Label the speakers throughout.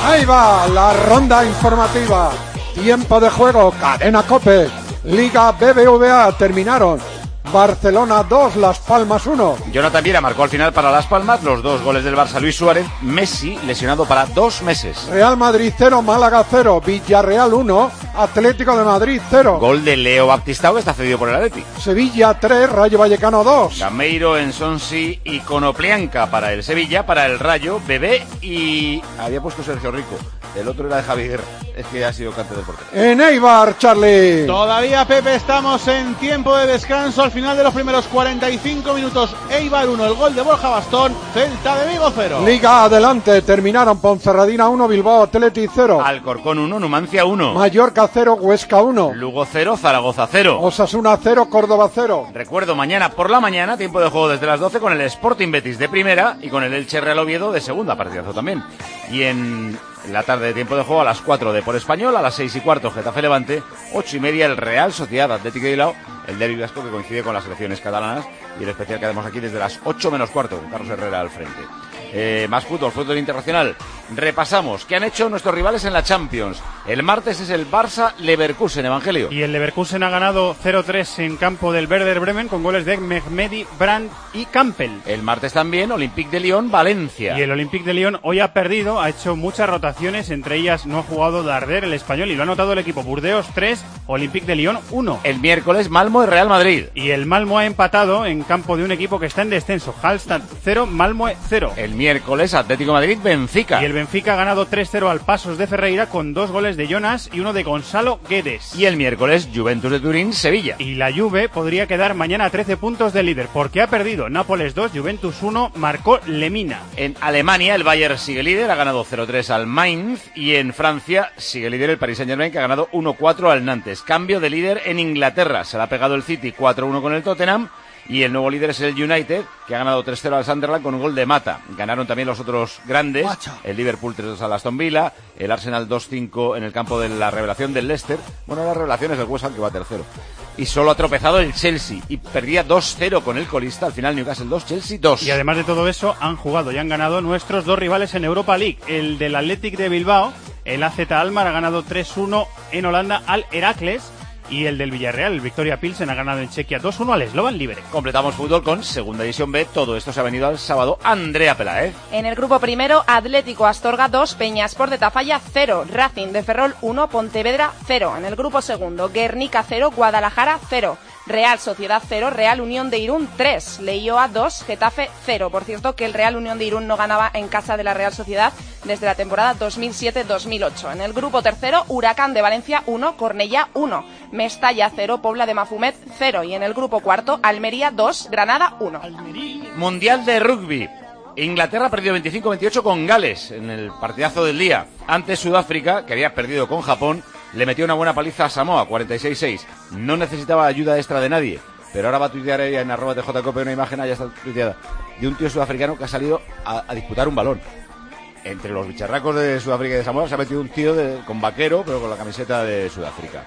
Speaker 1: Ahí va la ronda informativa. Tiempo de juego, Cadena COPE. Liga BBVA terminaron. Barcelona 2, Las Palmas 1.
Speaker 2: Jonathan Viera marcó al final para Las Palmas los 2 goles del Barça. Luis Suárez, Messi lesionado para 2 meses.
Speaker 1: Real Madrid 0, Málaga 0, Villarreal 1, Atlético de Madrid 0.
Speaker 2: Gol de Leo Baptistao, que está cedido por el Atleti.
Speaker 1: Sevilla 3, Rayo Vallecano 2.
Speaker 2: Gameiro, Ensonsi y Konoplyanka para el Sevilla, para el Rayo, Bebé y... había puesto Sergio Rico. El otro era de Javi Guerra. Es que ha sido cante del portero.
Speaker 1: En Eibar, Charlie.
Speaker 3: Todavía, Pepe, estamos en tiempo de descanso. Al final de los primeros 45 minutos, Eibar 1, el gol de Borja Bastón, Celta de Vigo 0.
Speaker 1: Liga adelante, terminaron Ponferradina 1, Bilbao Athletic 0.
Speaker 2: Alcorcón 1, Numancia 1.
Speaker 1: Mallorca 0, Huesca 1.
Speaker 2: Lugo 0, Zaragoza 0.
Speaker 1: Osasuna 0, Córdoba 0.
Speaker 2: Recuerdo, mañana por la mañana, tiempo de juego desde las 12 con el Sporting Betis de primera y con el Elche Real Oviedo de segunda, partidazo también. Y en la tarde de tiempo de juego a las 4 de Por Español, a las 6:15 Getafe Levante, 8:30 el Real Sociedad Atlético de Bilbao, el derbi vasco que coincide con las selecciones catalanas y el especial que haremos aquí desde las 8:15 con Carlos Herrera al frente. Más fútbol internacional. Repasamos qué han hecho nuestros rivales en la Champions. El martes es el Barça-Leverkusen, Evangelio.
Speaker 4: Y el Leverkusen ha ganado 0-3 en campo del Werder Bremen con goles de Mehmedi, Brandt y Campbell.
Speaker 2: El martes también Olympique de Lyon, Valencia.
Speaker 4: Y el Olympique de Lyon hoy ha perdido, ha hecho muchas rotaciones, entre ellas no ha jugado Darder, el español, y lo ha anotado el equipo. Burdeos 3, Olympique de Lyon 1.
Speaker 2: El miércoles Malmo y Real Madrid.
Speaker 4: Y el Malmo ha empatado en campo de un equipo que está en descenso. Hallstatt 0, Malmo 0.
Speaker 2: El miércoles Atlético de Madrid, Benfica.
Speaker 4: Y el Benfica ha ganado 3-0 al Pasos de Ferreira con 2 goles de Jonas y uno de Gonzalo Guedes.
Speaker 2: Y el miércoles Juventus de Turín, Sevilla.
Speaker 4: Y la Juve podría quedar mañana a 13 puntos de líder porque ha perdido Nápoles 2, Juventus 1, marcó Lemina.
Speaker 2: En Alemania el Bayern sigue líder, ha ganado 0-3 al Mainz. Y en Francia sigue líder el Paris Saint-Germain, que ha ganado 1-4 al Nantes. Cambio de líder en Inglaterra, se le ha pegado el City 4-1 con el Tottenham. Y el nuevo líder es el United, que ha ganado 3-0 al Sunderland con un gol de Mata. Ganaron también los otros grandes, el Liverpool 3-2 al Aston Villa, el Arsenal 2-5 en el campo de la revelación del Leicester. Bueno, la revelación es el West Ham, que va tercero. Y solo ha tropezado el Chelsea y perdía 2-0 con el colista. Al final Newcastle 2, Chelsea 2.
Speaker 4: Y además de todo eso, han jugado y han ganado nuestros 2 rivales en Europa League. El del Athletic de Bilbao, el AZ Alkmaar, ha ganado 3-1 en Holanda al Heracles. Y el del Villarreal, el Victoria Pilsen, ha ganado en Chequia 2-1 al Slovan Liberec.
Speaker 2: Completamos fútbol con Segunda División B. Todo esto se ha venido al sábado. Andrea Peláez.
Speaker 5: En el grupo primero, Atlético Astorga 2, Peñasport de Tafalla 0, Racing de Ferrol 1, Pontevedra 0. En el grupo segundo, Guernica 0, Guadalajara 0, Real Sociedad 0, Real Unión de Irún 3, Leioa 2, Getafe 0. Por cierto, que el Real Unión de Irún no ganaba en casa de la Real Sociedad desde la temporada 2007-2008. En el grupo tercero, Huracán de Valencia 1, Cornellá 1, Mestalla 0, Pobla de Mafumet 0. Y en el grupo cuarto, Almería 2, Granada 1.
Speaker 2: Mundial de Rugby. Inglaterra ha perdido 25-28 con Gales en el partidazo del día. Antes Sudáfrica, que había perdido con Japón, le metió una buena paliza a Samoa, 46-6. No necesitaba ayuda extra de nadie. Pero ahora va a tuitear ella en @TJCOPE una imagen, ya está tuiteada, de un tío sudafricano que ha salido a disputar un balón. Entre los bicharracos de Sudáfrica y de Samoa se ha metido un tío con vaquero, pero con la camiseta de Sudáfrica.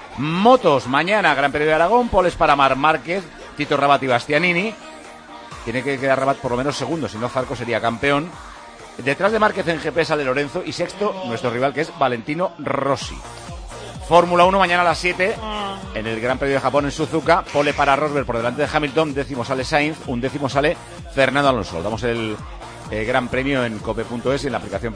Speaker 2: Motos, mañana, Gran Premio de Aragón, poles para Marc Márquez, Tito Rabat y Bastianini. Tiene que quedar Rabat por lo menos segundo, si no Zarco sería campeón. Detrás de Márquez en GP sale Lorenzo y sexto nuestro rival, que es Valentino Rossi. Fórmula 1 mañana a las 7 en el Gran Premio de Japón en Suzuka, pole para Rosberg por delante de Hamilton, 10º sale Sainz, 11º sale Fernando Alonso. Damos el Gran Premio en cope.es y en la aplicación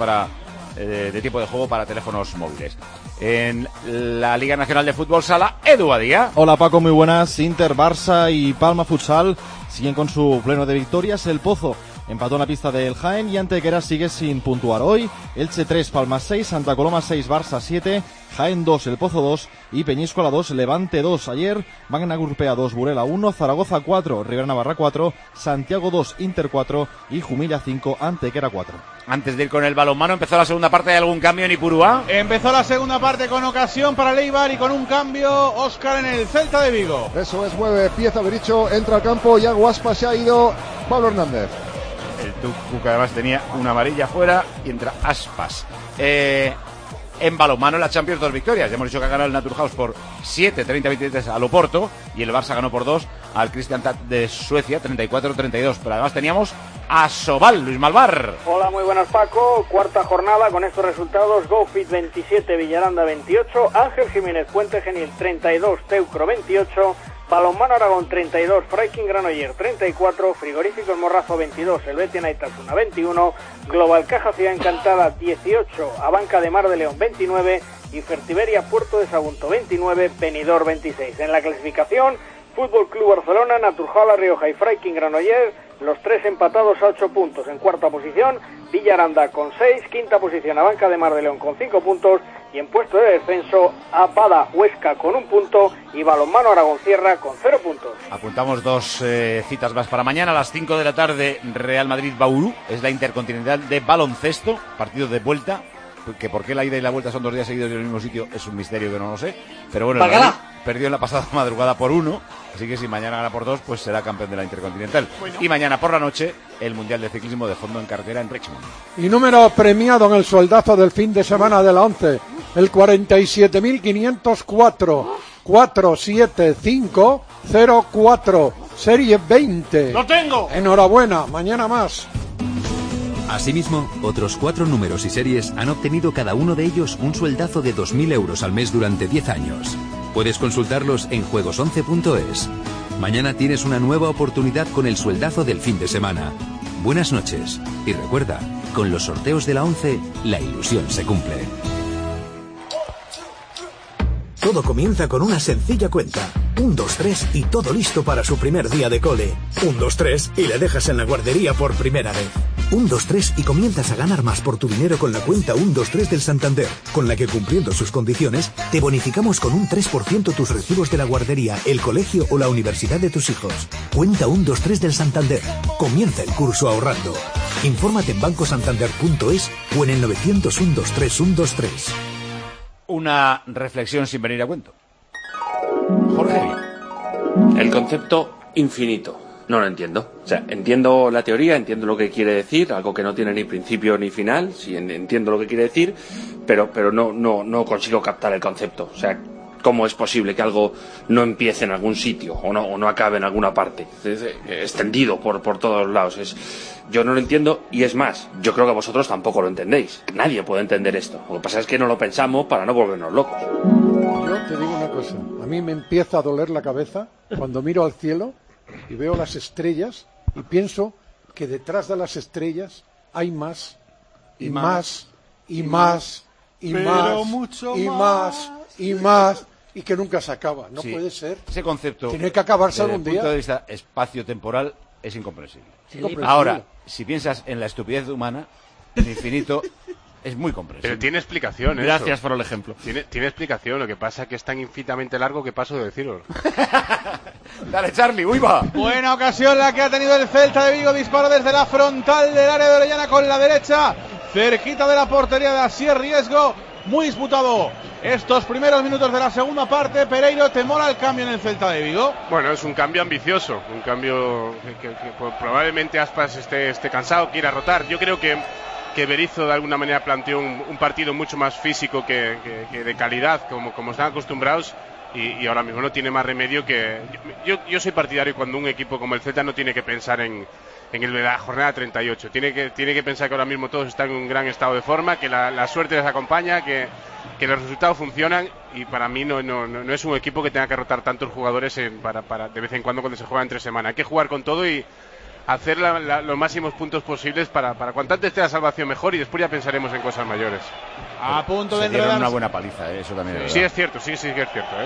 Speaker 2: de tiempo de juego para teléfonos móviles. En la Liga Nacional de Fútbol Sala, Edu Badía.
Speaker 6: Hola Paco, muy buenas. Inter, Barça y Palma Futsal siguen con su pleno de victorias. El Pozo empató en la pista del Jaén y Antequera sigue sin puntuar hoy. Elche 3, Palma 6, Santa Coloma 6, Barça 7, Jaén 2, El Pozo 2 y Peñíscola 2, Levante 2. Ayer, Magna Gurpea 2, Burela 1, Zaragoza 4, Rivera Navarra 4, Santiago 2, Inter 4 y Jumilla 5, Antequera 4.
Speaker 2: Antes de ir con el balonmano, empezó la segunda parte. ¿Hay algún cambio en Ipurúa?
Speaker 3: Empezó la segunda parte con ocasión para el Eibar y con un cambio, Óscar, en el Celta de Vigo.
Speaker 7: Eso es, mueve pieza Bericho, entra al campo, Yago Aspas, se ha ido Pablo Hernández.
Speaker 2: El Tucu, que además tenía una amarilla fuera, y entra Aspas. En balonmano, en la Champions, 2 victorias. Ya hemos dicho que ha ganado el Naturhaus por 7-30-23 al Oporto, y el Barça ganó por 2 al Kristianstad de Suecia, 34-32. Pero además teníamos Asobal. Luis Malvar.
Speaker 8: Hola, muy buenas, Paco. Cuarta jornada con estos resultados: GoFit 27, Villaranda 28, Ángel Jiménez Puente Genil 32, Teucro 28, Balonmano Aragón 32, Freiking Granollers 34, Frigoríficos Morrazo 22, Helvetia Naitasuna 21, Global Caja Ciudad Encantada 18, Abanca de Mar de León 29 y Fertiberia Puerto de Sagunto 29, Benidorm 26. En la clasificación, Fútbol Club Barcelona, Naturjala La Rioja y Freiking Granollers, los tres empatados a 8 puntos. En cuarta posición, Villaranda con 6, quinta posición, Abanca de Mar de León con 5 puntos y en puesto de descenso, Apada Huesca con 1 punto y Balonmano Aragón Sierra con 0 puntos.
Speaker 2: Apuntamos dos citas más para mañana. A las 5 de la tarde, Real Madrid-Bauru, es la Intercontinental de baloncesto, partido de vuelta. Que por qué la ida y la vuelta son 2 días seguidos en el mismo sitio es un misterio que no lo sé. Pero bueno, el Madrid perdió en la pasada madrugada por 1, así que si mañana gana por 2, pues será campeón de la Intercontinental. Bueno. Y mañana por la noche, el Mundial de Ciclismo de fondo en carretera en Richmond.
Speaker 1: Y número premiado en el sueldazo del fin de semana de la 11, el 47.504, 47504, serie 20.
Speaker 3: ¡Lo tengo!
Speaker 1: Enhorabuena, mañana más.
Speaker 9: Asimismo, otros 4 números y series han obtenido cada uno de ellos un sueldazo de 2.000 euros al mes durante 10 años. Puedes consultarlos en juegos11.es. Mañana tienes una nueva oportunidad con el sueldazo del fin de semana. Buenas noches. Y recuerda, con los sorteos de la 11, la ilusión se cumple.
Speaker 10: Todo comienza con una sencilla cuenta. 1, 2, 3 y todo listo para su primer día de cole. 1, 2, 3 y le dejas en la guardería por primera vez. 1, 2, 3 y comienzas a ganar más por tu dinero con la cuenta 1, 2, 3 del Santander, con la que, cumpliendo sus condiciones, te bonificamos con un 3% tus recibos de la guardería, el colegio o la universidad de tus hijos. Cuenta 1, 2, 3 del Santander. Comienza el curso ahorrando. Infórmate en bancosantander.es o en el 900 123 123.
Speaker 2: Una reflexión sin venir a cuento. Jorge.
Speaker 11: El concepto infinito. No lo entiendo. O sea, entiendo la teoría, entiendo lo que quiere decir, algo que no tiene ni principio ni final, sí, entiendo lo que quiere decir, pero no consigo captar el concepto. O sea, ¿cómo es posible que algo no empiece en algún sitio o no acabe en alguna parte? Es extendido por todos lados. Yo no lo entiendo y es más, yo creo que vosotros tampoco lo entendéis. Nadie puede entender esto. Lo que pasa es que no lo pensamos para no volvernos locos.
Speaker 1: Yo te digo una cosa, a mí me empieza a doler la cabeza cuando miro al cielo y veo las estrellas y pienso que detrás de las estrellas hay más y más y más y más y más y más y que nunca se acaba. No puede ser.
Speaker 2: Ese concepto
Speaker 1: tiene que acabarse algún día.
Speaker 2: Desde el punto de vista espacio-temporal es incomprensible. Ahora, si piensas en la estupidez humana, el infinito es muy comprensible.
Speaker 12: Pero tiene explicación.
Speaker 2: Gracias por el ejemplo.
Speaker 12: Tiene explicación. Lo que pasa es que es tan infinitamente largo que paso de decirlo.
Speaker 2: Dale, Charlie, ¡uy va!
Speaker 3: Buena ocasión la que ha tenido el Celta de Vigo. Disparo desde la frontal del área de Orellana con la derecha, cerquita de la portería de Asier. Riesgo muy disputado estos primeros minutos de la segunda parte. Pereiro, ¿te mola el cambio en el Celta de Vigo?
Speaker 12: Bueno, es un cambio ambicioso, un cambio que probablemente Aspas esté cansado, quiera rotar. Yo creo que Berizzo de alguna manera planteó un partido mucho más físico que de calidad, como están acostumbrados, y ahora mismo no tiene más remedio que... Yo soy partidario cuando un equipo como el Celta no tiene que pensar en la jornada 38, tiene que pensar que ahora mismo todos están en un gran estado de forma, que la suerte les acompaña, que los resultados funcionan, y para mí no es un equipo que tenga que rotar tantos jugadores para de vez en cuando se juega entre semana. Hay que jugar con todo y hacer los máximos puntos posibles para cuanto antes esté la salvación mejor, y después ya pensaremos en cosas mayores.
Speaker 3: A punto de
Speaker 2: enredarse. Una buena paliza, eso también es
Speaker 12: sí, es cierto, sí que es cierto.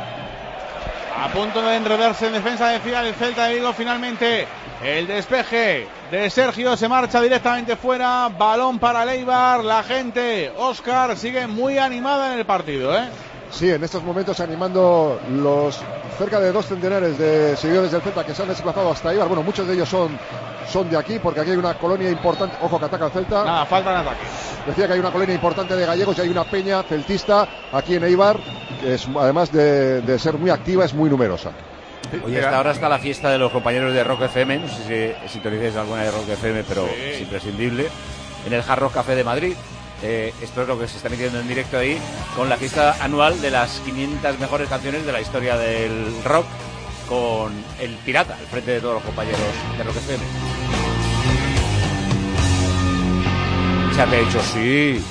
Speaker 3: A punto de enredarse en defensa de Fial el Celta de Vigo. Finalmente el despeje de Sergio se marcha directamente fuera. Balón para Leibar. La gente, Óscar, sigue muy animada en el partido,
Speaker 7: Sí, en estos momentos animando los cerca de 2 centenares de seguidores del Celta que se han desplazado hasta Eibar. Bueno, muchos de ellos son de aquí, porque aquí hay una colonia importante. Ojo que ataca el Celta.
Speaker 3: Nada, falta en ataque.
Speaker 7: Decía que hay una colonia importante de gallegos y hay una peña celtista aquí en Eibar, que es, además de ser muy activa, es muy numerosa.
Speaker 2: Oye, hasta ahora está la fiesta de los compañeros de Rock FM, no sé si sintonicéis alguna de Rock FM, pero es imprescindible, en el Hard Rock Café de Madrid. Esto es lo que se está emitiendo en directo ahí, con la fiesta anual de las 500 mejores canciones de la historia del rock, con el Pirata al frente de todos los compañeros de Rock FM. Charlie ha dicho sí.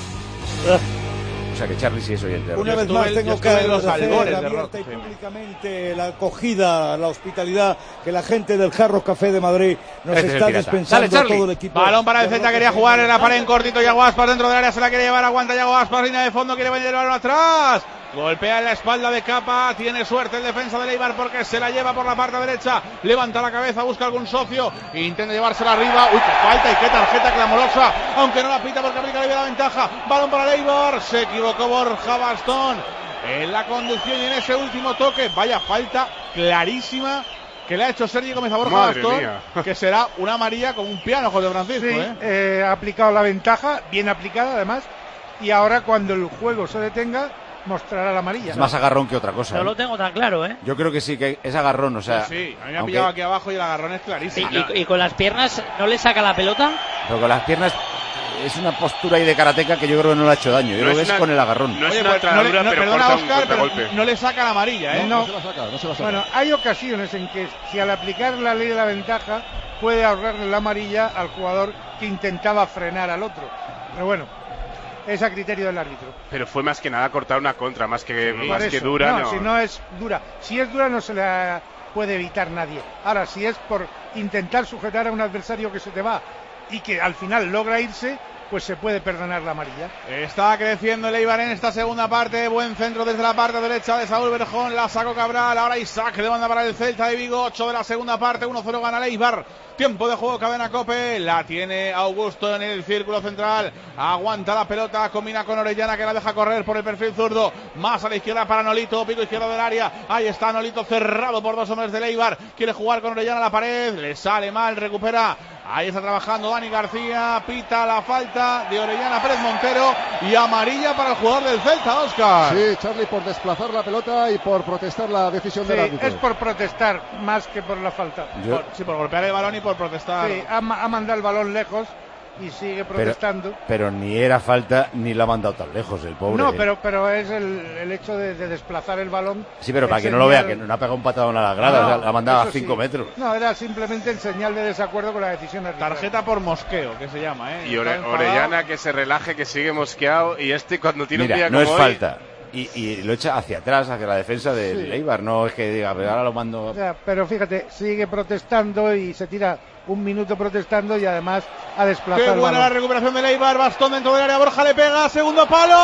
Speaker 2: O sea que Charlie sí es oyente.
Speaker 13: Una vez más tengo que agradecer abierta y públicamente la acogida, la hospitalidad que la gente del Jarros Café de Madrid nos está dispensando a todo el equipo.
Speaker 3: Balón para el Celta, quería jugar en la pared en cortito, Yago Aspas dentro del área, se la quiere llevar, aguanta Yago Aspas, línea de fondo, quiere venir el balón atrás. Golpea en la espalda de Capa, tiene suerte el defensa de Eibar porque se la lleva por la parte derecha, levanta la cabeza, busca algún socio, intenta llevársela arriba, uy, qué falta y qué tarjeta clamorosa, aunque no la pita porque aplica la ventaja, balón para Eibar, se equivocó Borja Bastón en la conducción y en ese último toque, vaya falta clarísima que le ha hecho Sergi Gómez a Borja Bastón, que será una amarilla con un piano, José Francisco.
Speaker 14: Sí, ha aplicado la ventaja, bien aplicada además, y ahora cuando el juego se detenga mostrará la amarilla.
Speaker 2: Es más agarrón que otra cosa.
Speaker 15: No lo tengo tan claro, ¿eh?
Speaker 2: Yo creo que sí, que es agarrón, o sea...
Speaker 3: Sí, a mí me ha pillado aquí abajo y el agarrón es clarísimo.
Speaker 15: Sí, y con las piernas no le saca la pelota.
Speaker 2: Pero con las piernas es una postura ahí de karateca que yo creo que no le ha hecho daño. Yo creo que es con el agarrón.
Speaker 3: No es una atradura, pero perdona, Oscar, pero no le saca la amarilla, ¿eh?
Speaker 14: No se la saca. Bueno, hay ocasiones en que si al aplicar la ley de la ventaja puede ahorrarle la amarilla al jugador que intentaba frenar al otro. Pero bueno, es a criterio del árbitro.
Speaker 12: Pero fue más que nada cortar una contra, más que dura.
Speaker 14: No, si no es dura. Si es dura no se la puede evitar nadie. Ahora, si es por intentar sujetar a un adversario que se te va y que al final logra irse, pues se puede perdonar la amarilla.
Speaker 3: Está creciendo el Eibar en esta segunda parte. Buen centro desde la parte derecha de Saúl Berjón. La sacó Cabral. Ahora Isaac de banda para el Celta de Vigo. 8 de la segunda parte. 1-0 gana el Eibar. Tiempo de juego, cadena COPE. La tiene Augusto en el círculo central. Aguanta la pelota. Combina con Orellana que la deja correr por el perfil zurdo. Más a la izquierda para Nolito. Pico izquierdo del área. Ahí está Nolito cerrado por dos hombres del Eibar. Quiere jugar con Orellana a la pared. Le sale mal. Recupera. Ahí está trabajando Dani García. Pita la falta de Orellana Pérez Montero. Y amarilla para el jugador del Celta, Óscar.
Speaker 7: Sí, Charlie, por desplazar la pelota y por protestar la decisión del árbitro.
Speaker 14: Es por protestar más que por la falta.
Speaker 3: Por golpear el balón y por protestar.
Speaker 14: Sí, ha mandado el balón lejos y sigue protestando.
Speaker 2: Pero ni era falta ni la ha mandado tan lejos el pobre.
Speaker 14: No, pero es el hecho de desplazar el balón.
Speaker 2: Sí, pero para que no lo vea, que no ha pegado un patadón a la grada, o sea, la ha mandado a 5 metros.
Speaker 14: No, era simplemente el señal de desacuerdo con la decisión arbitral.
Speaker 3: Tarjeta por mosqueo, que se llama, ¿eh?
Speaker 12: Y Orellana que se relaje, que sigue mosqueado, y cuando tiene un día
Speaker 2: no
Speaker 12: como
Speaker 2: es
Speaker 12: hoy,
Speaker 2: falta. Y lo echa hacia atrás, hacia la defensa del Eibar, no es que diga, pero ahora lo mando...
Speaker 14: O sea, pero fíjate, sigue protestando y se tira un minuto protestando y además ha desplazado.
Speaker 3: Qué buena la recuperación del Eibar, Bastón dentro del área, Borja le pega, segundo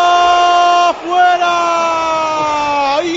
Speaker 3: palo, fuera,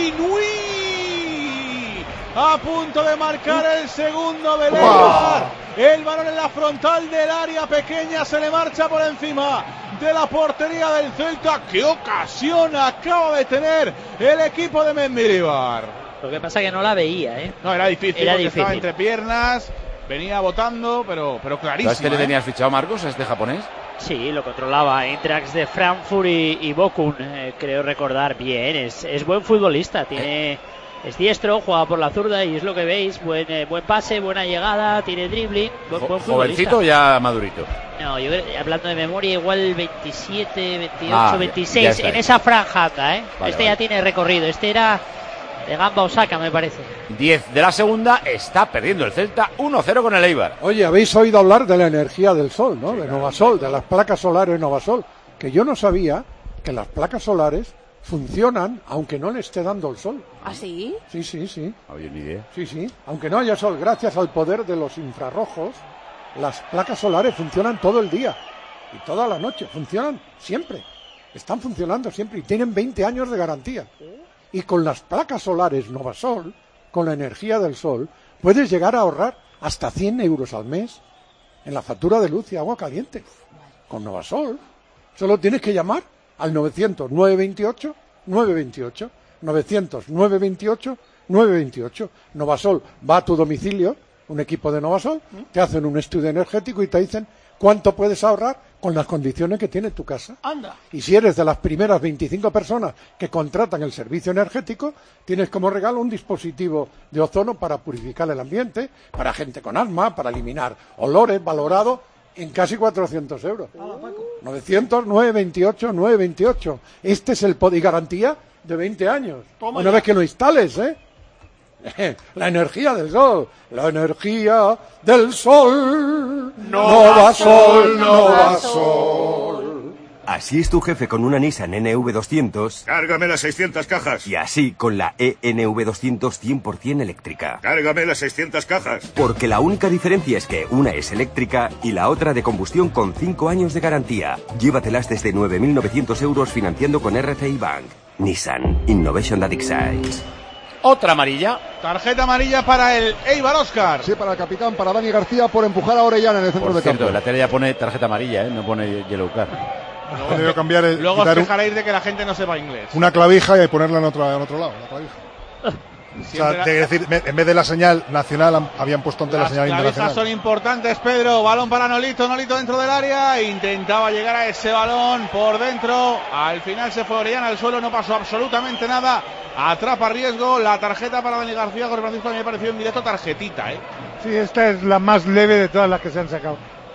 Speaker 3: Inui, a punto de marcar el segundo del Eibar, el balón en la frontal del área pequeña, se le marcha por encima de la portería del Celta. ¡Qué ocasión acaba de tener el equipo de Mendilibar!
Speaker 15: Lo que pasa es que no la veía, ¿eh?
Speaker 3: No, era difícil, estaba entre piernas, venía botando, pero clarísimo.
Speaker 2: ¿Sabes que le tenías fichado, Marcos, a este japonés?
Speaker 15: Sí, lo controlaba Eintracht de Frankfurt y Bochum, creo recordar bien. Es buen futbolista, es diestro, juega por la zurda y es lo que veis, buen pase, buena llegada, tiene dribbling, buen futbolista.
Speaker 2: ¿Jovencito o ya madurito?
Speaker 15: No, yo hablando de memoria, igual 27, 28, 26, en esa franja anda, ¿eh? Vale, ya tiene recorrido, era de Gamba Osaka, me parece.
Speaker 2: 10 de la segunda, está perdiendo el Celta 1-0 con el Eibar.
Speaker 1: Oye, habéis oído hablar de la energía del sol, ¿no? De Novasol, de las placas solares Novasol, que yo no sabía que las placas solares funcionan aunque no le esté dando el sol.
Speaker 5: ¿Ah, sí?
Speaker 1: Sí.
Speaker 2: Oye, ni idea.
Speaker 1: Sí. Aunque no haya sol, gracias al poder de los infrarrojos, las placas solares funcionan todo el día y toda la noche. Funcionan siempre. Están funcionando siempre y tienen 20 años de garantía. Y con las placas solares Novasol, con la energía del sol, puedes llegar a ahorrar hasta 100 euros al mes en la factura de luz y agua caliente. Con Novasol. Solo tienes que llamar al 900-928-928, 900-928-928. Novasol va a tu domicilio, un equipo de Novasol, te hacen un estudio energético y te dicen cuánto puedes ahorrar con las condiciones que tiene tu casa.
Speaker 5: Anda.
Speaker 1: Y si eres de las primeras 25 personas que contratan el servicio energético, tienes como regalo un dispositivo de ozono para purificar el ambiente, para gente con asma, para eliminar olores, valorado en casi 400 euros. 900-928-928. Este es el poder y garantía de 20 años. Una vez que lo instales, la energía del sol. La energía del sol. Novasol.
Speaker 16: Así es tu jefe con una Nissan NV200.
Speaker 17: Cárgame las 600 cajas.
Speaker 16: Y así con la ENV200 100% eléctrica.
Speaker 17: Cárgame las 600 cajas.
Speaker 16: Porque la única diferencia es que una es eléctrica y la otra de combustión con 5 años de garantía. Llévatelas desde 9.900 euros financiando con RCI Bank. Nissan Innovation that excites.
Speaker 2: Otra amarilla.
Speaker 3: Tarjeta amarilla para el Eibar, Óscar.
Speaker 7: Sí, para el capitán, para Dani García, por empujar a Orellana en el centro de campo.
Speaker 2: La tele ya pone tarjeta amarilla, no pone yellow card.
Speaker 3: Luego os quejaréis de que la gente no sepa inglés.
Speaker 18: Una clavija y ponerla en otro lado, la clavija. O sea, te decir, en vez de la señal nacional habían puesto antes la señal internacional.
Speaker 3: Las clavijas son importantes, Pedro. Balón para Nolito dentro del área. Intentaba llegar a ese balón por dentro. Al final se fue Orellana al suelo, no pasó absolutamente nada. Atrapa riesgo. La tarjeta para Dani García. Jorge Francisco, a mí me pareció en directo tarjetita,
Speaker 14: Sí, esta es la más leve de todas las que se han sacado.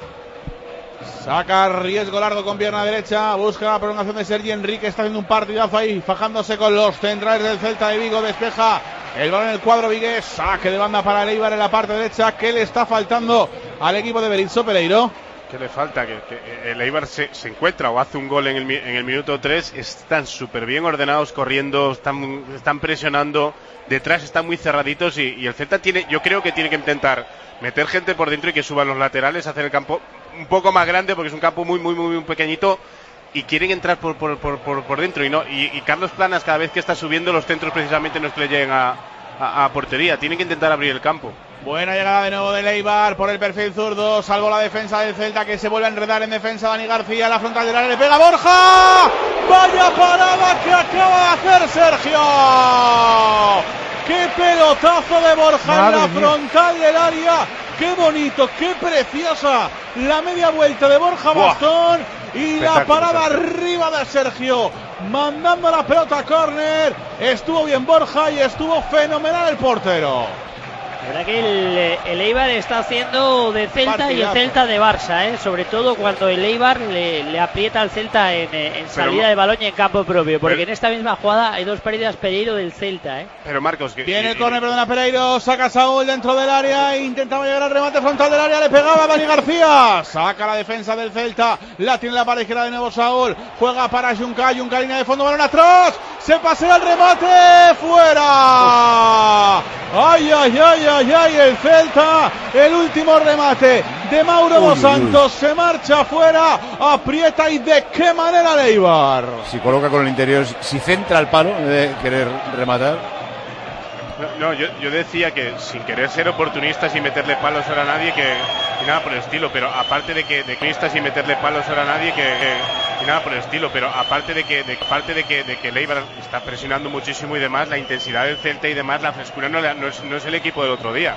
Speaker 3: Saca riesgo largo con pierna derecha. Busca la prolongación de Sergi Enrique. Está haciendo un partidazo ahí, fajándose con los centrales del Celta de Vigo. Despeja el balón en el cuadro vigués. Saque de banda para el Eibar en la parte derecha. ¿Qué le está faltando al equipo de Berizzo, Pereiro?
Speaker 12: ¿Qué le falta? Que el Eibar se encuentra o hace un gol en el minuto 3. Están súper bien ordenados, corriendo, están presionando. Detrás están muy cerraditos y el Celta yo creo que tiene que intentar meter gente por dentro y que suban los laterales, hacer el campo un poco más grande porque es un campo muy pequeñito y quieren entrar por dentro y Carlos Planas cada vez que está subiendo los centros precisamente no es que le lleguen a portería, tienen que intentar abrir el campo.
Speaker 3: Buena llegada de nuevo del Eibar por el perfil zurdo, salvo la defensa del Celta que se vuelve a enredar en defensa. Dani García, la frontal del área, le pega Borja. ¡Vaya parada que acaba de hacer Sergio! ¡Qué pelotazo de Borja en la frontal del área! ¡Qué bonito, qué preciosa! La media vuelta de Borja Bastón y la parada arriba de Sergio, mandando la pelota a córner. Estuvo bien Borja y estuvo fenomenal el portero.
Speaker 15: La verdad que el Eibar está haciendo de Celta y el Celta de Barça, sobre todo cuando el Eibar le aprieta al Celta en salida de balón y en campo propio, porque en esta misma jugada hay dos pérdidas Pereiro del Celta.
Speaker 12: Pero Marcos,
Speaker 3: viene el córner, perdona Pereiro, saca Saúl dentro del área, intentaba llegar al remate frontal del área, le pegaba Dani García, saca la defensa del Celta, la tiene la pared izquierda de nuevo Saúl, juega para Junca, línea de fondo, balón atrás, se pasea el remate, fuera. ¡Ay! El Celta, el último remate de Mauro dos Santos, se marcha fuera, aprieta y de qué manera el Eibar.
Speaker 2: Si coloca con el interior, si centra el palo, de querer rematar.
Speaker 12: No, yo decía que sin querer ser oportunistas y meterle palos ahora a nadie y nada por el estilo, pero aparte de que oportunistas y meterle palos ahora a nadie y nada por el estilo, pero aparte de que el Eibar está presionando muchísimo y demás, la intensidad del Celta y demás, la frescura no es el equipo del otro día.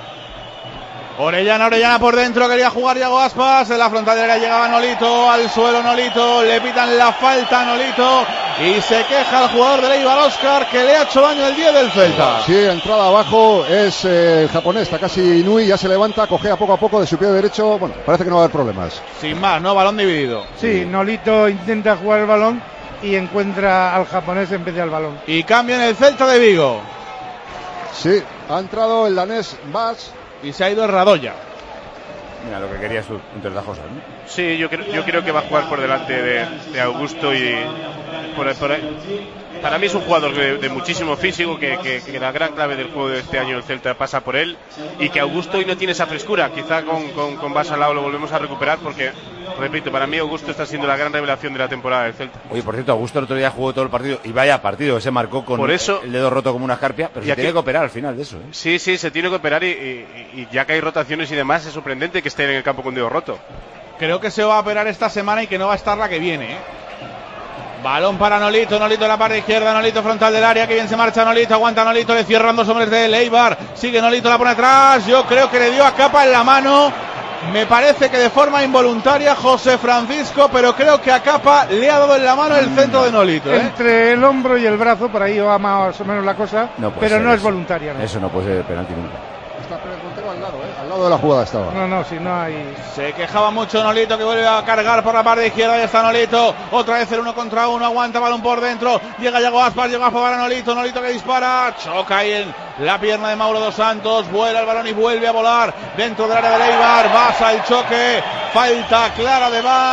Speaker 3: Orellana por dentro, quería jugar Iago Aspas, en la frontal de área llegaba Nolito, al suelo Nolito, le pitan la falta a Nolito y se queja el jugador del Eibar, Óscar, que le ha hecho daño el 10 del Celta.
Speaker 7: Sí, entrada abajo, es el japonés, Takashi Inui, ya se levanta, cojea poco a poco de su pie derecho, bueno, parece que no va a haber problemas.
Speaker 3: Sin más, ¿no? Balón dividido.
Speaker 14: Sí, Nolito intenta jugar el balón y encuentra al japonés en vez de al balón.
Speaker 3: Y cambia en el Celta de Vigo.
Speaker 7: Sí, ha entrado el danés Bas.
Speaker 3: Y se ha ido Radoya.
Speaker 2: Mira, lo que quería es Interdajosa, ¿no?
Speaker 12: Sí, yo creo que va a jugar por delante de Augusto y por ahí. Para mí es un jugador de muchísimo físico, que la gran clave del juego de este año el Celta pasa por él, y que Augusto hoy no tiene esa frescura. Quizá con Basalao lo volvemos a recuperar, porque, repito, para mí Augusto está siendo la gran revelación de la temporada del Celta.
Speaker 2: Oye, por cierto, Augusto el otro día jugó todo el partido, y vaya partido, se marcó con
Speaker 12: por eso,
Speaker 2: el dedo roto como una escarpia, pero se tiene que operar al final de eso.
Speaker 12: Sí, se tiene que operar, y ya que hay rotaciones y demás, es sorprendente que esté en el campo con dedo roto.
Speaker 3: Creo que se va a operar esta semana y que no va a estar la que viene, Balón para Nolito en la parte izquierda, Nolito frontal del área, que bien se marcha Nolito, aguanta Nolito, le cierran dos hombres de Eibar, sigue Nolito, la pone atrás, yo creo que le dio a Capa en la mano, me parece que de forma involuntaria José Francisco, pero creo que a Capa le ha dado en la mano el centro de Nolito.
Speaker 14: Entre el hombro y el brazo, por ahí va más o menos la cosa, pero no es voluntaria. ¿No?
Speaker 2: Eso no puede ser penalti nunca.
Speaker 7: Está el puntero al lado, al lado de la jugada estaba.
Speaker 14: No, si no hay.
Speaker 3: Se quejaba mucho Nolito, que vuelve a cargar por la parte izquierda, ya está Nolito, otra vez el 1 contra 1, aguanta balón por dentro, llega Iago Aspas, para Nolito que dispara, choca ahí en la pierna de Mauro dos Santos, vuela el balón y vuelve a volar dentro del área de Eibar, Bas al choque, falta clara de Bas,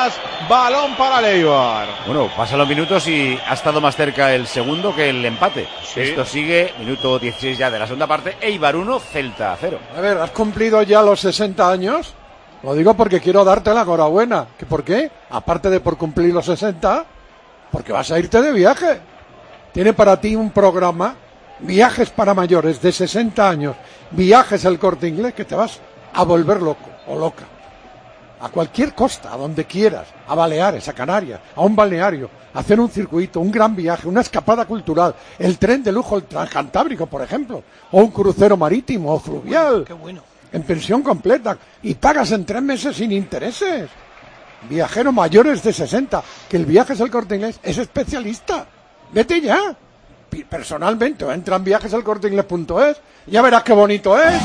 Speaker 3: balón para el Eibar.
Speaker 2: Bueno, pasan los minutos y ha estado más cerca el segundo que el empate. Sí. Esto sigue, minuto 16 ya de la segunda parte, Eibar 1, Celta 0.
Speaker 1: A ver, ¿has cumplido ya los 60 años? Lo digo porque quiero darte la enhorabuena. ¿Por qué? Aparte de por cumplir los 60, porque vas a irte de viaje. Tiene para ti un programa, viajes para mayores de 60 años, viajes al Corte Inglés, que te vas a volver loco o loca. A cualquier costa, a donde quieras, a Baleares, a Canarias, a un balneario, a hacer un circuito, un gran viaje, una escapada cultural, el tren de lujo, el Transcantábrico, por ejemplo, o un crucero marítimo o fluvial. Qué bueno. En pensión completa, y pagas en 3 meses sin intereses. Viajeros mayores de 60, que el Viajes al Corte Inglés es especialista. Vete ya. Personalmente, entra en viajesalcorteinglés.es, ya verás qué bonito es.